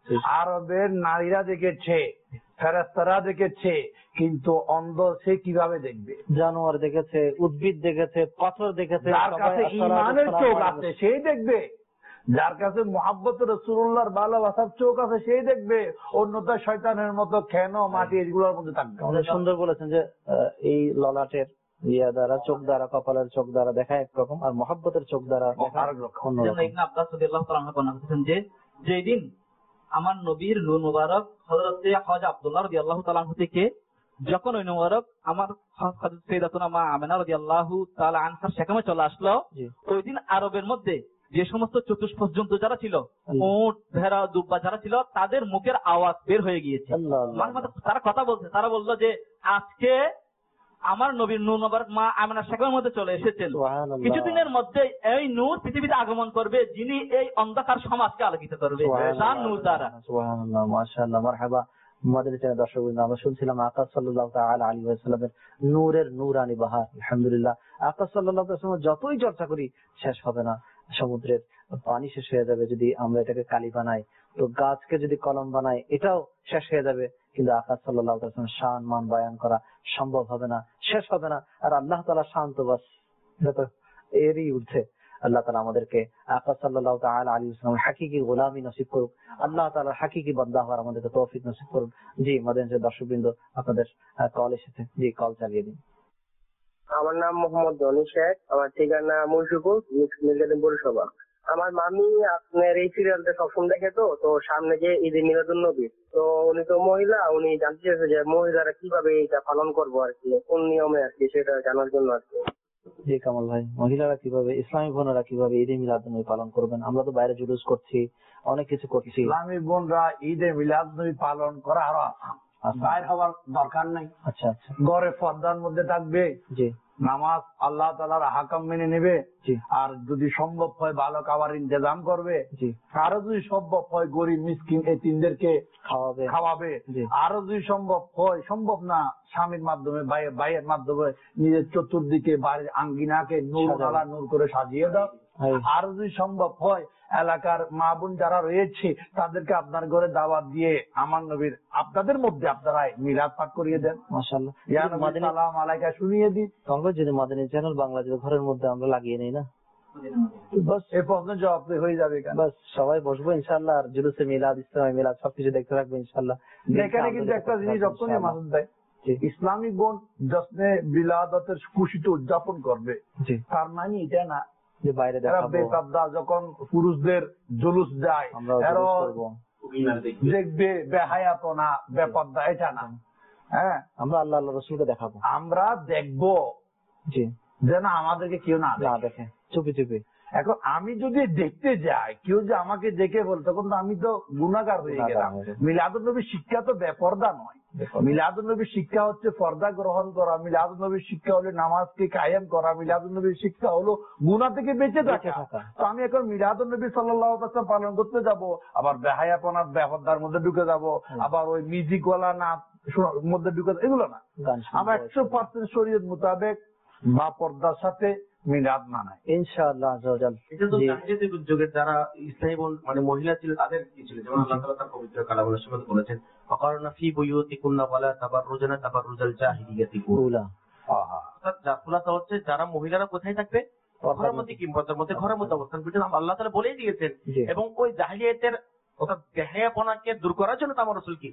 আরবের নারীরা দেখেছে, ফেরেশতারা দেখেছে, কিন্তু অন্ধ সে কিভাবে দেখবে? জানোয়ার দেখেছে, উদ্ভিদ দেখেছে, পাথর দেখেছে। যার কাছে ঈমানের চোখ আছে সেই দেখবে, যার কাছে মুহাব্বত রাসূলুল্লাহর ভালোবাসার চোখ আছে সেই দেখবে। অন্যথা শয়তানের মতো কেন মাটি এগুলোর মধ্যে থাকবে। অনেক সুন্দর বলেছেন যে এই ললাটের ইয়া দ্বারা, চোখ দ্বারা, কপালের চোখ দ্বারা দেখা একরকম, আর মুহাব্বতের চোখ দ্বারা দেখা অন্যরকম। ইবনে আব্বাস রাদিয়াল্লাহু তাআলা বর্ণনা করেছেন যে যেদিন আমার নবীর নূর মুবারক হযরত খাজা আব্দুল্লাহ রাদিয়াল্লাহু তাআলা থেকে যখন ওই নূর মুবারক আমার হযরত সাইয়্যিদাতুনা মা আমেনা রাদিয়াল্লাহু তাআলা আনহার সেখানে চলে আসলো, ওই দিন আরবের মধ্যে যে সমস্ত চতুষ্পদ জন্তু যারা ছিল, উট, ভেড়া, দুব্বা যারা ছিল, তাদের মুখের আওয়াজ বের হয়ে গিয়েছে। তারা কথা বলছে, তারা বললো যে আজকে আমার নবীর নূর মুবারক মা আমেনার সেখানের মধ্যে চলে এসেছেন। কিছুদিনের মধ্যে এই নূর পৃথিবীতে আগমন করবে, যিনি এই অন্ধকার সমাজকে আলোকিত করবে তার নূর দ্বারা। সুবহানাল্লাহ, মাশাআল্লাহ, মারহাবা। মাদ্রাসার দর্শকবৃন্দ, আমরা শুনছিলাম আকা সাল্লাল্লাহু তাআলা আলাইহি ওয়াসাল্লামের নূরের নূরানি বাহার। আলহামদুলিল্লাহ, আকা সাল্লাল্লাহু আলাইহি ওয়াসাল্লাম যতই চর্চা করি শেষ হবে না। সমুদ্রের পানি শেষ হয়ে যাবে যদি আমরা এটাকে কালি বানাই, তো গাছকে যদি কলম বানাই এটাও শেষ হয়ে যাবে, কিন্তু আকা সাল্লাল্লাহু আলাইহি ওয়াসাল্লামের শান মান বয়ান করা সম্ভব হবে না, শেষ হবে না। আর আল্লাহ তাআলা শান্ত, বাস এটা তো এরই ঊর্ধ্বে। আল্লাহ তাআলা আমাদেরকে আকা সাল্লাল্লাহু তাআলা আলাইহি ওয়াসাল্লামের হাকিকি গোলামি নসিব করুক। আল্লাহ তাআলার হাকিকি বান্দা হওয়ার আমাদেরকে তৌফিক নসিব করুন। জি মাদানীর দর্শকবৃন্দ, আপনাদের কল এসেছে, জি কল চালিয়ে দিন। আমার নাম মোহাম্মদ জনি শেখ, আমার ঠিকানা মুন্সিপুর মির্জাপুর পৌরসভা। আমার মামি আপনার এই সিরিয়ালটা সবসময় দেখে, তো সামনে যে ঈদে মিলাদুন্নবী, তো উনি তো মহিলা, উনি জানতে চাইছে যে মহিলারা কিভাবে এটা পালন করবো আর কি, কোন নিয়মে আর কি, সেটা জানার জন্য আর কি। জি কামাল ভাই, মহিলারা কিভাবে, ইসলামী বোনেরা কিভাবে ঈদে মিলাদুন্নবী পালন করবেন? আমরা তো বাইরে জুলুস করছি, অনেক কিছু করছি। ইসলামী বোনরা ঈদে মিলাদুন্নবী পালন করা আরো আসান, বাইরে হওয়ার দরকার নেই। আচ্ছা আচ্ছা, ঘরে পর্দার মধ্যে থাকবে, জি নামাজ আল্লাহ তাআলার হাকাম মেনে নেবে, জি আর যদি সম্ভব হয় ভালো খাবার ইন্তজাম করবে, জি, আরো যদি সম্ভব হয় গরিব মিসকিন এতিমদেরকে খাওয়াবে, জি। আরো যদি সম্ভব না স্বামীর মাধ্যমে ভাইয়ের মাধ্যমে নিজের চতুর্দিকে বাড়ির আঙ্গিনাকে নূর করে সাজিয়ে দাও। আরো যদি সম্ভব হয় এলাকার মা বোন যারা রয়েছে তাদেরকে আপনার ঘরে দাওয়াত দিয়ে আমার নবীর আপনাদের মধ্যে আপনারা মিলাদ পাঠ করিয়ে দেন। মাশাআল্লাহ, ইয়া নবী সালাম আলাইকা শুনিয়ে দিন। আমরা যদি মাদানী চ্যানেল বাংলা যদি ঘরের মধ্যে আমরা লাগিয়ে নেই না, বাস এই প্রশ্নের জবাব হয়ে যাবে। বাস সবাই বসবো ইনশাআল্লাহ, আর জুলুসে মিলাদ, ইসলামী মিলাদ সবকিছু দেখতে থাকবো ইনশাআল্লাহ। এখানে কিন্তু একটা জিনিস রপ্তনি মাসুদ ভাই, ইসলামিক বোন জশ্নে বিলাদতের খুশিতে উদযাপন করবে, তার মানে এটা না যে বাইরে বেপর্দা যখন পুরুষদের জুলুস যায় দেখবে বেহায়াপনা বেপর্দা, এটা না। হ্যাঁ, আমরা আল্লাহ রসুলকে দেখাবো, আমরা দেখবো যেন আমাদেরকে কেউ না দেখে চুপি চুপি। এখন আমি যদি দেখতে যাই কেউ যে আমাকে দেখে বল, তখন তো আমি তো গুনাহগার হয়ে গেলাম। মিলাদুন্নবীর শিক্ষা তো বেপর্দা নয়, মিলাদুন্নবীর শিক্ষা হচ্ছে পর্দা গ্রহণ করা, মিলাদুন্নবীর শিক্ষা হলো নামাজকে কায়েম করা, মিলাদুন্নবীর শিক্ষা হলো গুনাহ থেকে বেঁচে থাকা। তো আমি এখন মিলাদুন্নবী সাল্লাল্লাহু আলাইহি ওয়াসাল্লাম পালন করতে যাব, আবার বেহায়াপনার বেপর্দার মধ্যে ঢুকে যাব, আবার ওই মিউজিক ওয়ালা নাচ মধ্যে ঢুকে, এগুলো না। আমরা 100% শরীয়ত মোতাবেক বা পর্দার সাথে মিলাদ মানায় ইনশাআল্লাহ আযাওয়াজাল। এটা তো জাহিলিয়াতের যুগের যারা ইসলামী মানে মহিলা ছিল তাদের কি ছিল, যেমন আল্লাহ তাআলা তার পবিত্র কালামের সময় বলেছেন ওয়াকারনা ফি বুয়ুতিকুন্না ওয়ালা তাবাররুজনা তাবাররুজাল জাহিলিয়াতিল উলা। অর্থাৎ খুলাসা হচ্ছে যারা মহিলারা কোথায় থাকবে, ঘরের মধ্যে, কি পর্দার মধ্যে, ঘরের মধ্যে অবস্থান করছেন, আল্লাহ তাআলা বলেই দিয়েছেন। এবং ওই জাহিলিয়াতের অর্থাৎ বেহায়াপনাকে দূর করার জন্য তো আমার রাসূল কি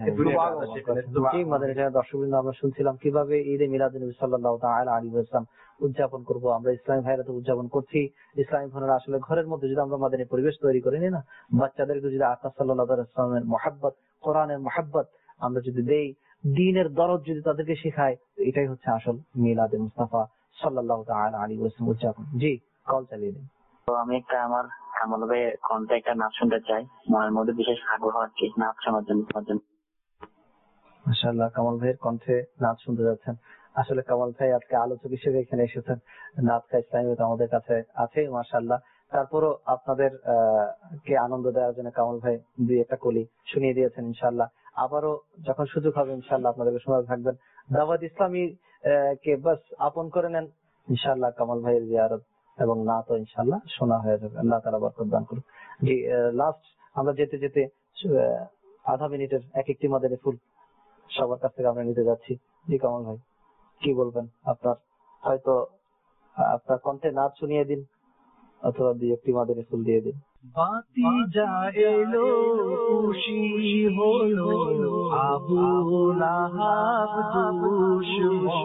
দর্শকবৃন্দ আমরা শুনছিলাম কিভাবে ঈদে মিলাদুন্নবী সাল্লাল্লাহু তাআলা আলাইহি ওয়াসাল্লাম উদযাপন করবো। আমরা ইসলামী ভাইরা তো উদযাপন করছি, ইসলামী ভাইরা আসলে ঘরের মধ্যে যদি আমরা মাদানী পরিবেশ তৈরি করে নিই না, বাচ্চাদেরকে যদি আকাশ সাল্লাল্লাহু আলাইহি ওয়াসাল্লামের মহব্বত, কোরআনের মহব্বত আমরা যদি দেই, দ্বীনের দরদ যদি তাদেরকে শেখায়, এটাই হচ্ছে আসল মিলাদে মুস্তাফা সাল্লাল্লাহু তাআলা আলাইহি ওয়াসাল্লাম উদযাপন। জি, কল চালিয়ে দিন। তো আমি একটা আমার কামাল ভাই কণ্ঠে একটা নাচ শুনতে চাই, মনের মধ্যে বিশেষ আগ্রহ আছে নাচ শোনার জন্য। মাশাআল্লাহ, কামাল ভাইয়ের কণ্ঠে নাচ শুনতে যাচ্ছেন। আসলে কামাল ভাই আজকে আলোচক হিসেবে এখানে এসেছেন, নাচ ইসলামিয়ত আমাদের কাছে আছে মাশাআল্লাহ। তারপরও আপনাদের কে আনন্দ দেওয়ার জন্য কামাল ভাই দুই একটা কলি শুনিয়ে দিয়েছেন। ইনশাআল্লাহ আবারও যখন সুযোগ হবে ইনশাআল্লাহ আপনাদেরকে শোনাতে থাকবেন। দাওয়াত ইসলামী কে বাস আপন করে নেন ইনশাআল্লাহ, কামাল ভাইয়ের জিয়ারত এবং না তো ইনশাআল্লাহ শোনা হয়ে যাবে। আল্লাহ তাআলা বরকত দান করুন। জি, লাস্ট আমরা যেতে যেতে আধা মিনিটের এক একটি মাদানী ফুল সবার কাছ থেকে আমরা নিতে যাচ্ছি। জি কামাল ভাই কি বলবেন? আপনার হয়তো আপনার কণ্ঠে নাচ শুনিয়ে দিন অথবা দুই একটি মাদানী ফুল দিয়ে দিন। বাতি যা এলো খুশি হলো আবু লাহাব দুশমন,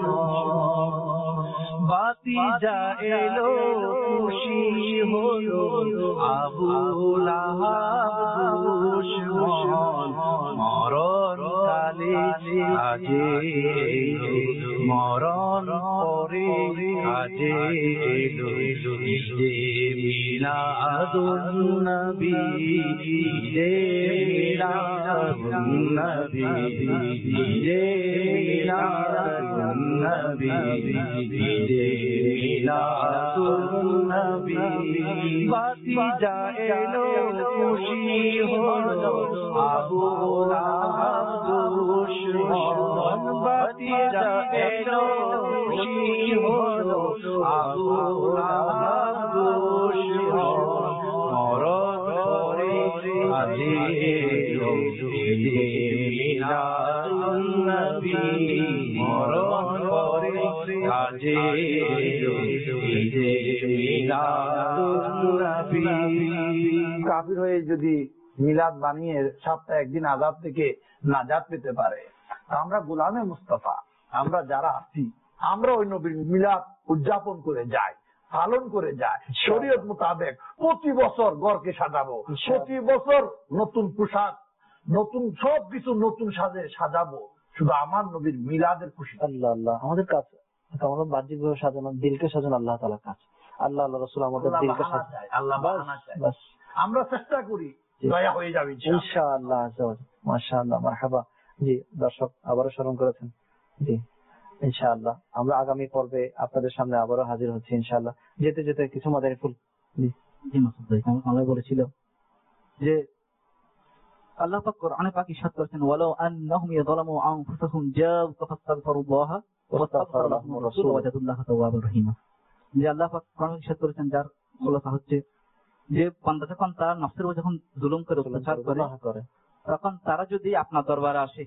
বাতি যা এলো খুশি হলো আবু লাহাব দুশমন, মরণ কালে আজে মরণ পরে আজে এলো ঈদে মিলাদুন্নবী, ঈদে মিলাদুন্নবী, ঈদে মিলাদুন্নবী, ঈদে মিলাদুন্নবী। বাতি যা এলো খুশি হলো আবু লাহাব দুশমন, বাতি যা এলো খুশি হলো আবু লাহাব দুশমন, মরণ পরে আজে এলো ঈদে মিলাদুন্নবী, মরণ পরে আজে এলো ঈদে মিলাদুন্নবী। কাফির হয়ে যদি মিলাদ বানিয়ে সপ্তাহে একদিন আযাব থেকে নাজাত পেতে পারে, আমরা গোলামে মুস্তাফা, আমরা যারা আছি আমরা ওই নবীর মিলাদ উদযাপন করে যাই। পালন করে যায় শরীয়ত মোতাবেক প্রতি বছর ঘরকে সাজাবো, প্রতি বছর নতুন পোশাক, নতুন সবকিছু নতুন সাজে সাজাবো, শুধু আমার নবীর মিলাদের খুশি। আল্লাহ আল্লাহ, আমাদের কাজ আমরা বাহ্যিক ভাবে সাজানো, দিলকে সাজানো আল্লাহ তাআলার কাজ। আল্লাহ আল্লাহ রাসূল আমাদের দিলকে সাজায়, আল্লাহ বাহানা চায়, আমরা চেষ্টা করি দয়া হয়ে যাবে ইনশাআল্লাহ। মাশাআল্লাহ, মারহাবা। জি দর্শক আবারও স্মরণ করেছেন। জি ইনশাআল্লাহ আমরা আগামী পর্বে আপনাদের সামনে আবারও হাজির হচ্ছি ইনশাআল্লাহ। যেতে যেতে কিছু মাদানী ফুল। জি জি মাসুদ ভাই, আমরা বলেছিল যে আল্লাহ পাক কোরআনে পাক ইরশাদ করেছেন, ওয়ালাউ আন্নাহুম ইয়াযলামু আনফুসাহুম জাউকা ফাস্তাগফিরুল্লাহ ওয়া আস্তাগফারা লাহুমুর রাসূল ওয়াজাদুল্লাহ তাওয়াবুর রহিমা। যে আল্লাহ পাক কোরআনে ইরশাদ করেছেন, যার খোলাসা হচ্ছে যে বান্দা যখন তার নফসের উপর যখন জুলুম করে অত্যাচার করে, তখন তারা যদি আপনার দরবারে আসে,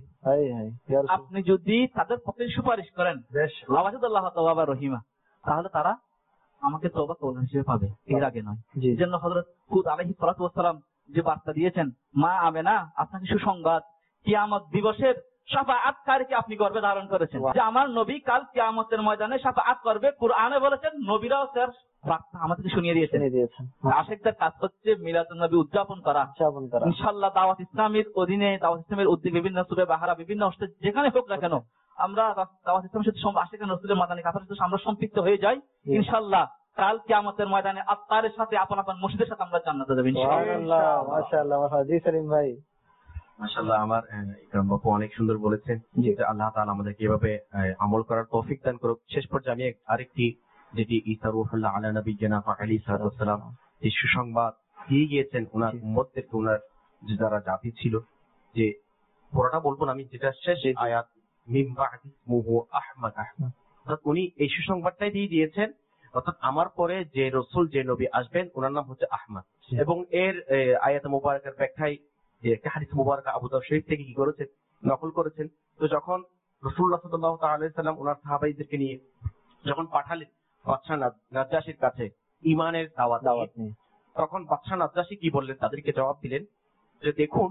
আপনি যদি তাদের পক্ষে সুপারিশ করেন ওয়াজাদুল্লাহ তাওয়াবুর রহিমা, তাহলে তারা আমাকে তওবা কবুল হিসেবে পাবে, এর আগে নয়। এই জন্য হযরত হুদ আলাইহিস সালাতু ওয়াস সালাম যে বার্তা দিয়েছেন, মা আমেনা আপনাকে সুসংবাদ, কিয়ামত দিবসের শাফাআতকারীকে আপনি গর্ভে ধারণ করেছেন, যে আমার নবী কাল কিয়ামতের ময়দানে শাফাআত করবে। কুরআনে বলেছেন, নবীরাও তার বার্তা আমাদেরকে শুনিয়ে দিয়েছেন। আশিকদের কাজ হচ্ছে মিলাদুন নবী উদযাপন করা। ইনশাআল্লাহ দাওয়াত ইসলামের অধীনে, দাওয়াত ইসলামের উদ্যোগে বিভিন্ন সূরা বাহারা, বিভিন্ন অংশে যেখানে হোক না কেন, আমরা দাওয়াত ইসলামের সাথে আশিক রাসূলের মাদানী কাফের সাথে আমরা সম্পৃক্ত হয়ে যাই। ইনশাআল্লাহ কাল কিয়ামতের ময়দানে আত্মারের সাথে আপন আপন মসজিদের সাথে আমরা জান্নাতে যাব ইনশাআল্লাহ। মাশাআল্লাহ, জি সেলিম ভাই মাশাআল্লাহ। আমার ইকরাম বাপু অনেক সুন্দর বলেছেন যে আল্লাহ তাআলা আমাদেরকে এভাবে আমল করার তৌফিক দান করুক। শেষ পর্যায়ে আমি আরেকটি, যেটি ঈসা রূহুল্লাহ আলা নবিয়িনা আলাইহিস সালাতু ওয়াস সালাম এই সুসংবাদ দিয়ে গিয়েছেন ওনার উম্মতদেরকে, ওনার যে যারা জাতি ছিল, যে পুরোটা বলবো না আমি, যেটা শেষ আয়াত মিন বা'দি ইসমুহু আহমদ, অর্থাৎ উনি এই সুসংবাদটাই দিয়ে দিয়েছেন, অর্থাৎ আমার পরে যে রসুল, যে নবী আসবেন ওনার নাম হচ্ছে আহমদ। এবং এর আয়াত মুবারাকার ব্যাখ্যায় একটা হাদিস মুবারক আবু দাউদ শরীফ থেকে কি করেছেন, নকল করেছেন। তো যখন রাসূলুল্লাহ সাল্লাল্লাহু তাআলা আলাইহি সাল্লাম ওনার সাহাবাইদেরকে নিয়ে যখন পাঠালেন বাদশা নাজ্জাশীর কাছে ঈমানের দাওয়াত নিয়ে, তখন বাদশা নাজ্জাশী কি বললেন, তাদেরকে জবাব দিলেন যে দেখুন,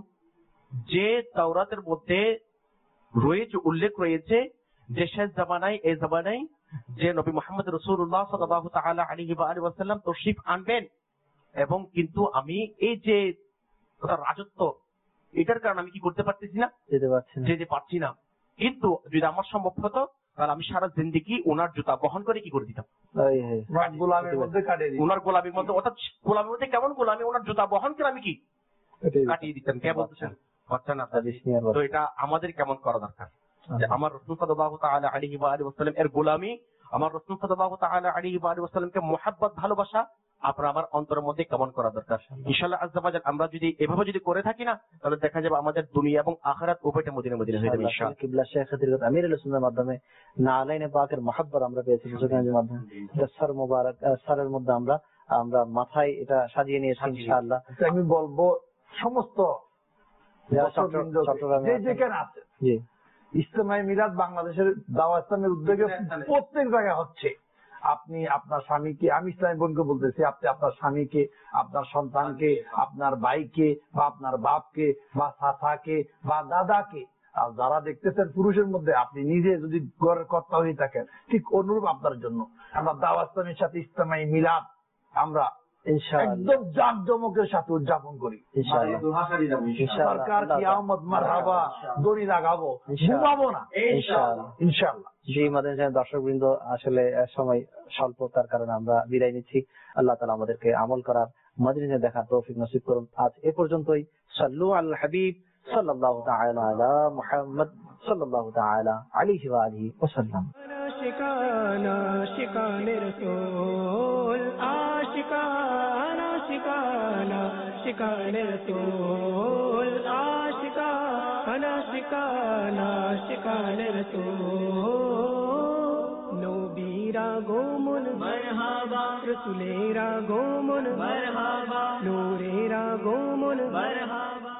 যে তাওরাতের মধ্যে রয়েছে, উল্লেখ রয়েছে যে শেষ জামানায়, এই জামানায় যে নবী মুহাম্মদ রাসূলুল্লাহ সাল্লাল্লাহু তাআলা আলাইহি ওয়া আলিহি ওয়াসাল্লাম তাশরীফ আনবেন, এবং কিন্তু আমি এই যে রাজত্ব, এটার কারণে আমি কি করতে পারতেছি না, যেতে পারছি না। কিন্তু যদি আমার সম্ভব হতো, তাহলে আমি সারা জিন্দেগি ওনার জুতা বহন করে কি করে দিতাম, গোলামের মধ্যে কাটিয়ে দিতাম। ওনার গোলামের মধ্যে, অর্থাৎ গোলামের মধ্যে কেমন গোলামি, ওনার জুতা বহন করে আমি কি কাটিয়ে দিতাম। কে বলতেছেন? বাচ্চা না। তো এটা আমাদের কেমন করা দরকার, যে আমার রাসূল সাল্লাল্লাহু তাআলা আলাইহি ওয়া আলিহি ওয়াসাল্লাম এর গোলামি, আমার রাসূল সাল্লাল্লাহু তাআলা আলাইহি ওয়া আলিহি ওয়াসাল্লামকে মুহাব্বত, ভালোবাসা আপনার আমার অন্তরের মধ্যে কেমন করা দরকার। ইনশাআল্লাহ আজ্জা ওয়া জাল আমরা যদি এভাবে যদি করে থাকি না, তাহলে দেখা যাবে আমাদের দুনিয়া এবং আখিরাত উভয়টা মদিনা মদিনা হয়ে যাবে ইনশাআল্লাহ। কিবলা শেখ হযরত আমিরুল সুন্নাহর মাধ্যমে নালাইনে পাকের মুহাব্বত আমরা পেয়েছি বুঝুগানের মাধ্যমে। সর মুবারক, সরের মধ্যে আমরা মাথায় এটা সাজিয়ে নিয়েছি ইনশাআল্লাহ। আমি বলবো সমস্ত চট্টগ্রামে যেখানে আছে, জি ইজতেমায়ে মিলাদ বাংলাদেশের দাওয়াত ইসলামের উদ্যোগে প্রত্যেক জায়গায় হচ্ছে। আপনি আপনার স্বামীকে, আমি ইসলামী বোনকে বলতেছি, আপনি আপনার স্বামীকে, আপনার সন্তানকে, আপনার ভাইকে বা আপনার বাপকে বা চাচাকে বা দাদাকে, আর যারা দেখতেছেন পুরুষের মধ্যে, আপনি নিজে যদি ঘরের কর্তা হয়ে থাকেন, ঠিক অনুরূপ আপনার জন্য আমরা দাওয়াত ইসলামের সাথে ইজতেমায়ে মিলাদ আমরা একদম জাঁকজমকের সাথে উদযাপন করি। সরকার কিয়ামত মারহাবা দড়ি লাগাবো, ঘুমাবো না ইনশাআল্লাহ। জি মাদানী দর্শক বৃন্দ, আসলে সময় স্বল্পতার কারণে আমরা বিদায় নিচ্ছি। আল্লাহ তাআলা আমাদেরকে আমল করার, মাদিনা দেখার তৌফিক নসিব করুন। আজ এ পর্যন্তই। সাল্লু আল হাবিব সাল্লাল্লাহু তাআলা আলা মুহাম্মদ সাল্লাল্লাহু তাআলা আলাইহি ওয়া আলিহি ওয়াসাল্লাম। শিকানা শিকানে রাসূল, আশিকানা শিকানা শিকানে রাসূল, আশিকানা শিকানা শিকানে রাসূল। নবীরা গোমন মারহাবা, রাসূলেরা গোমন মারহাবা, নূরেরা গোমন মারহাবা।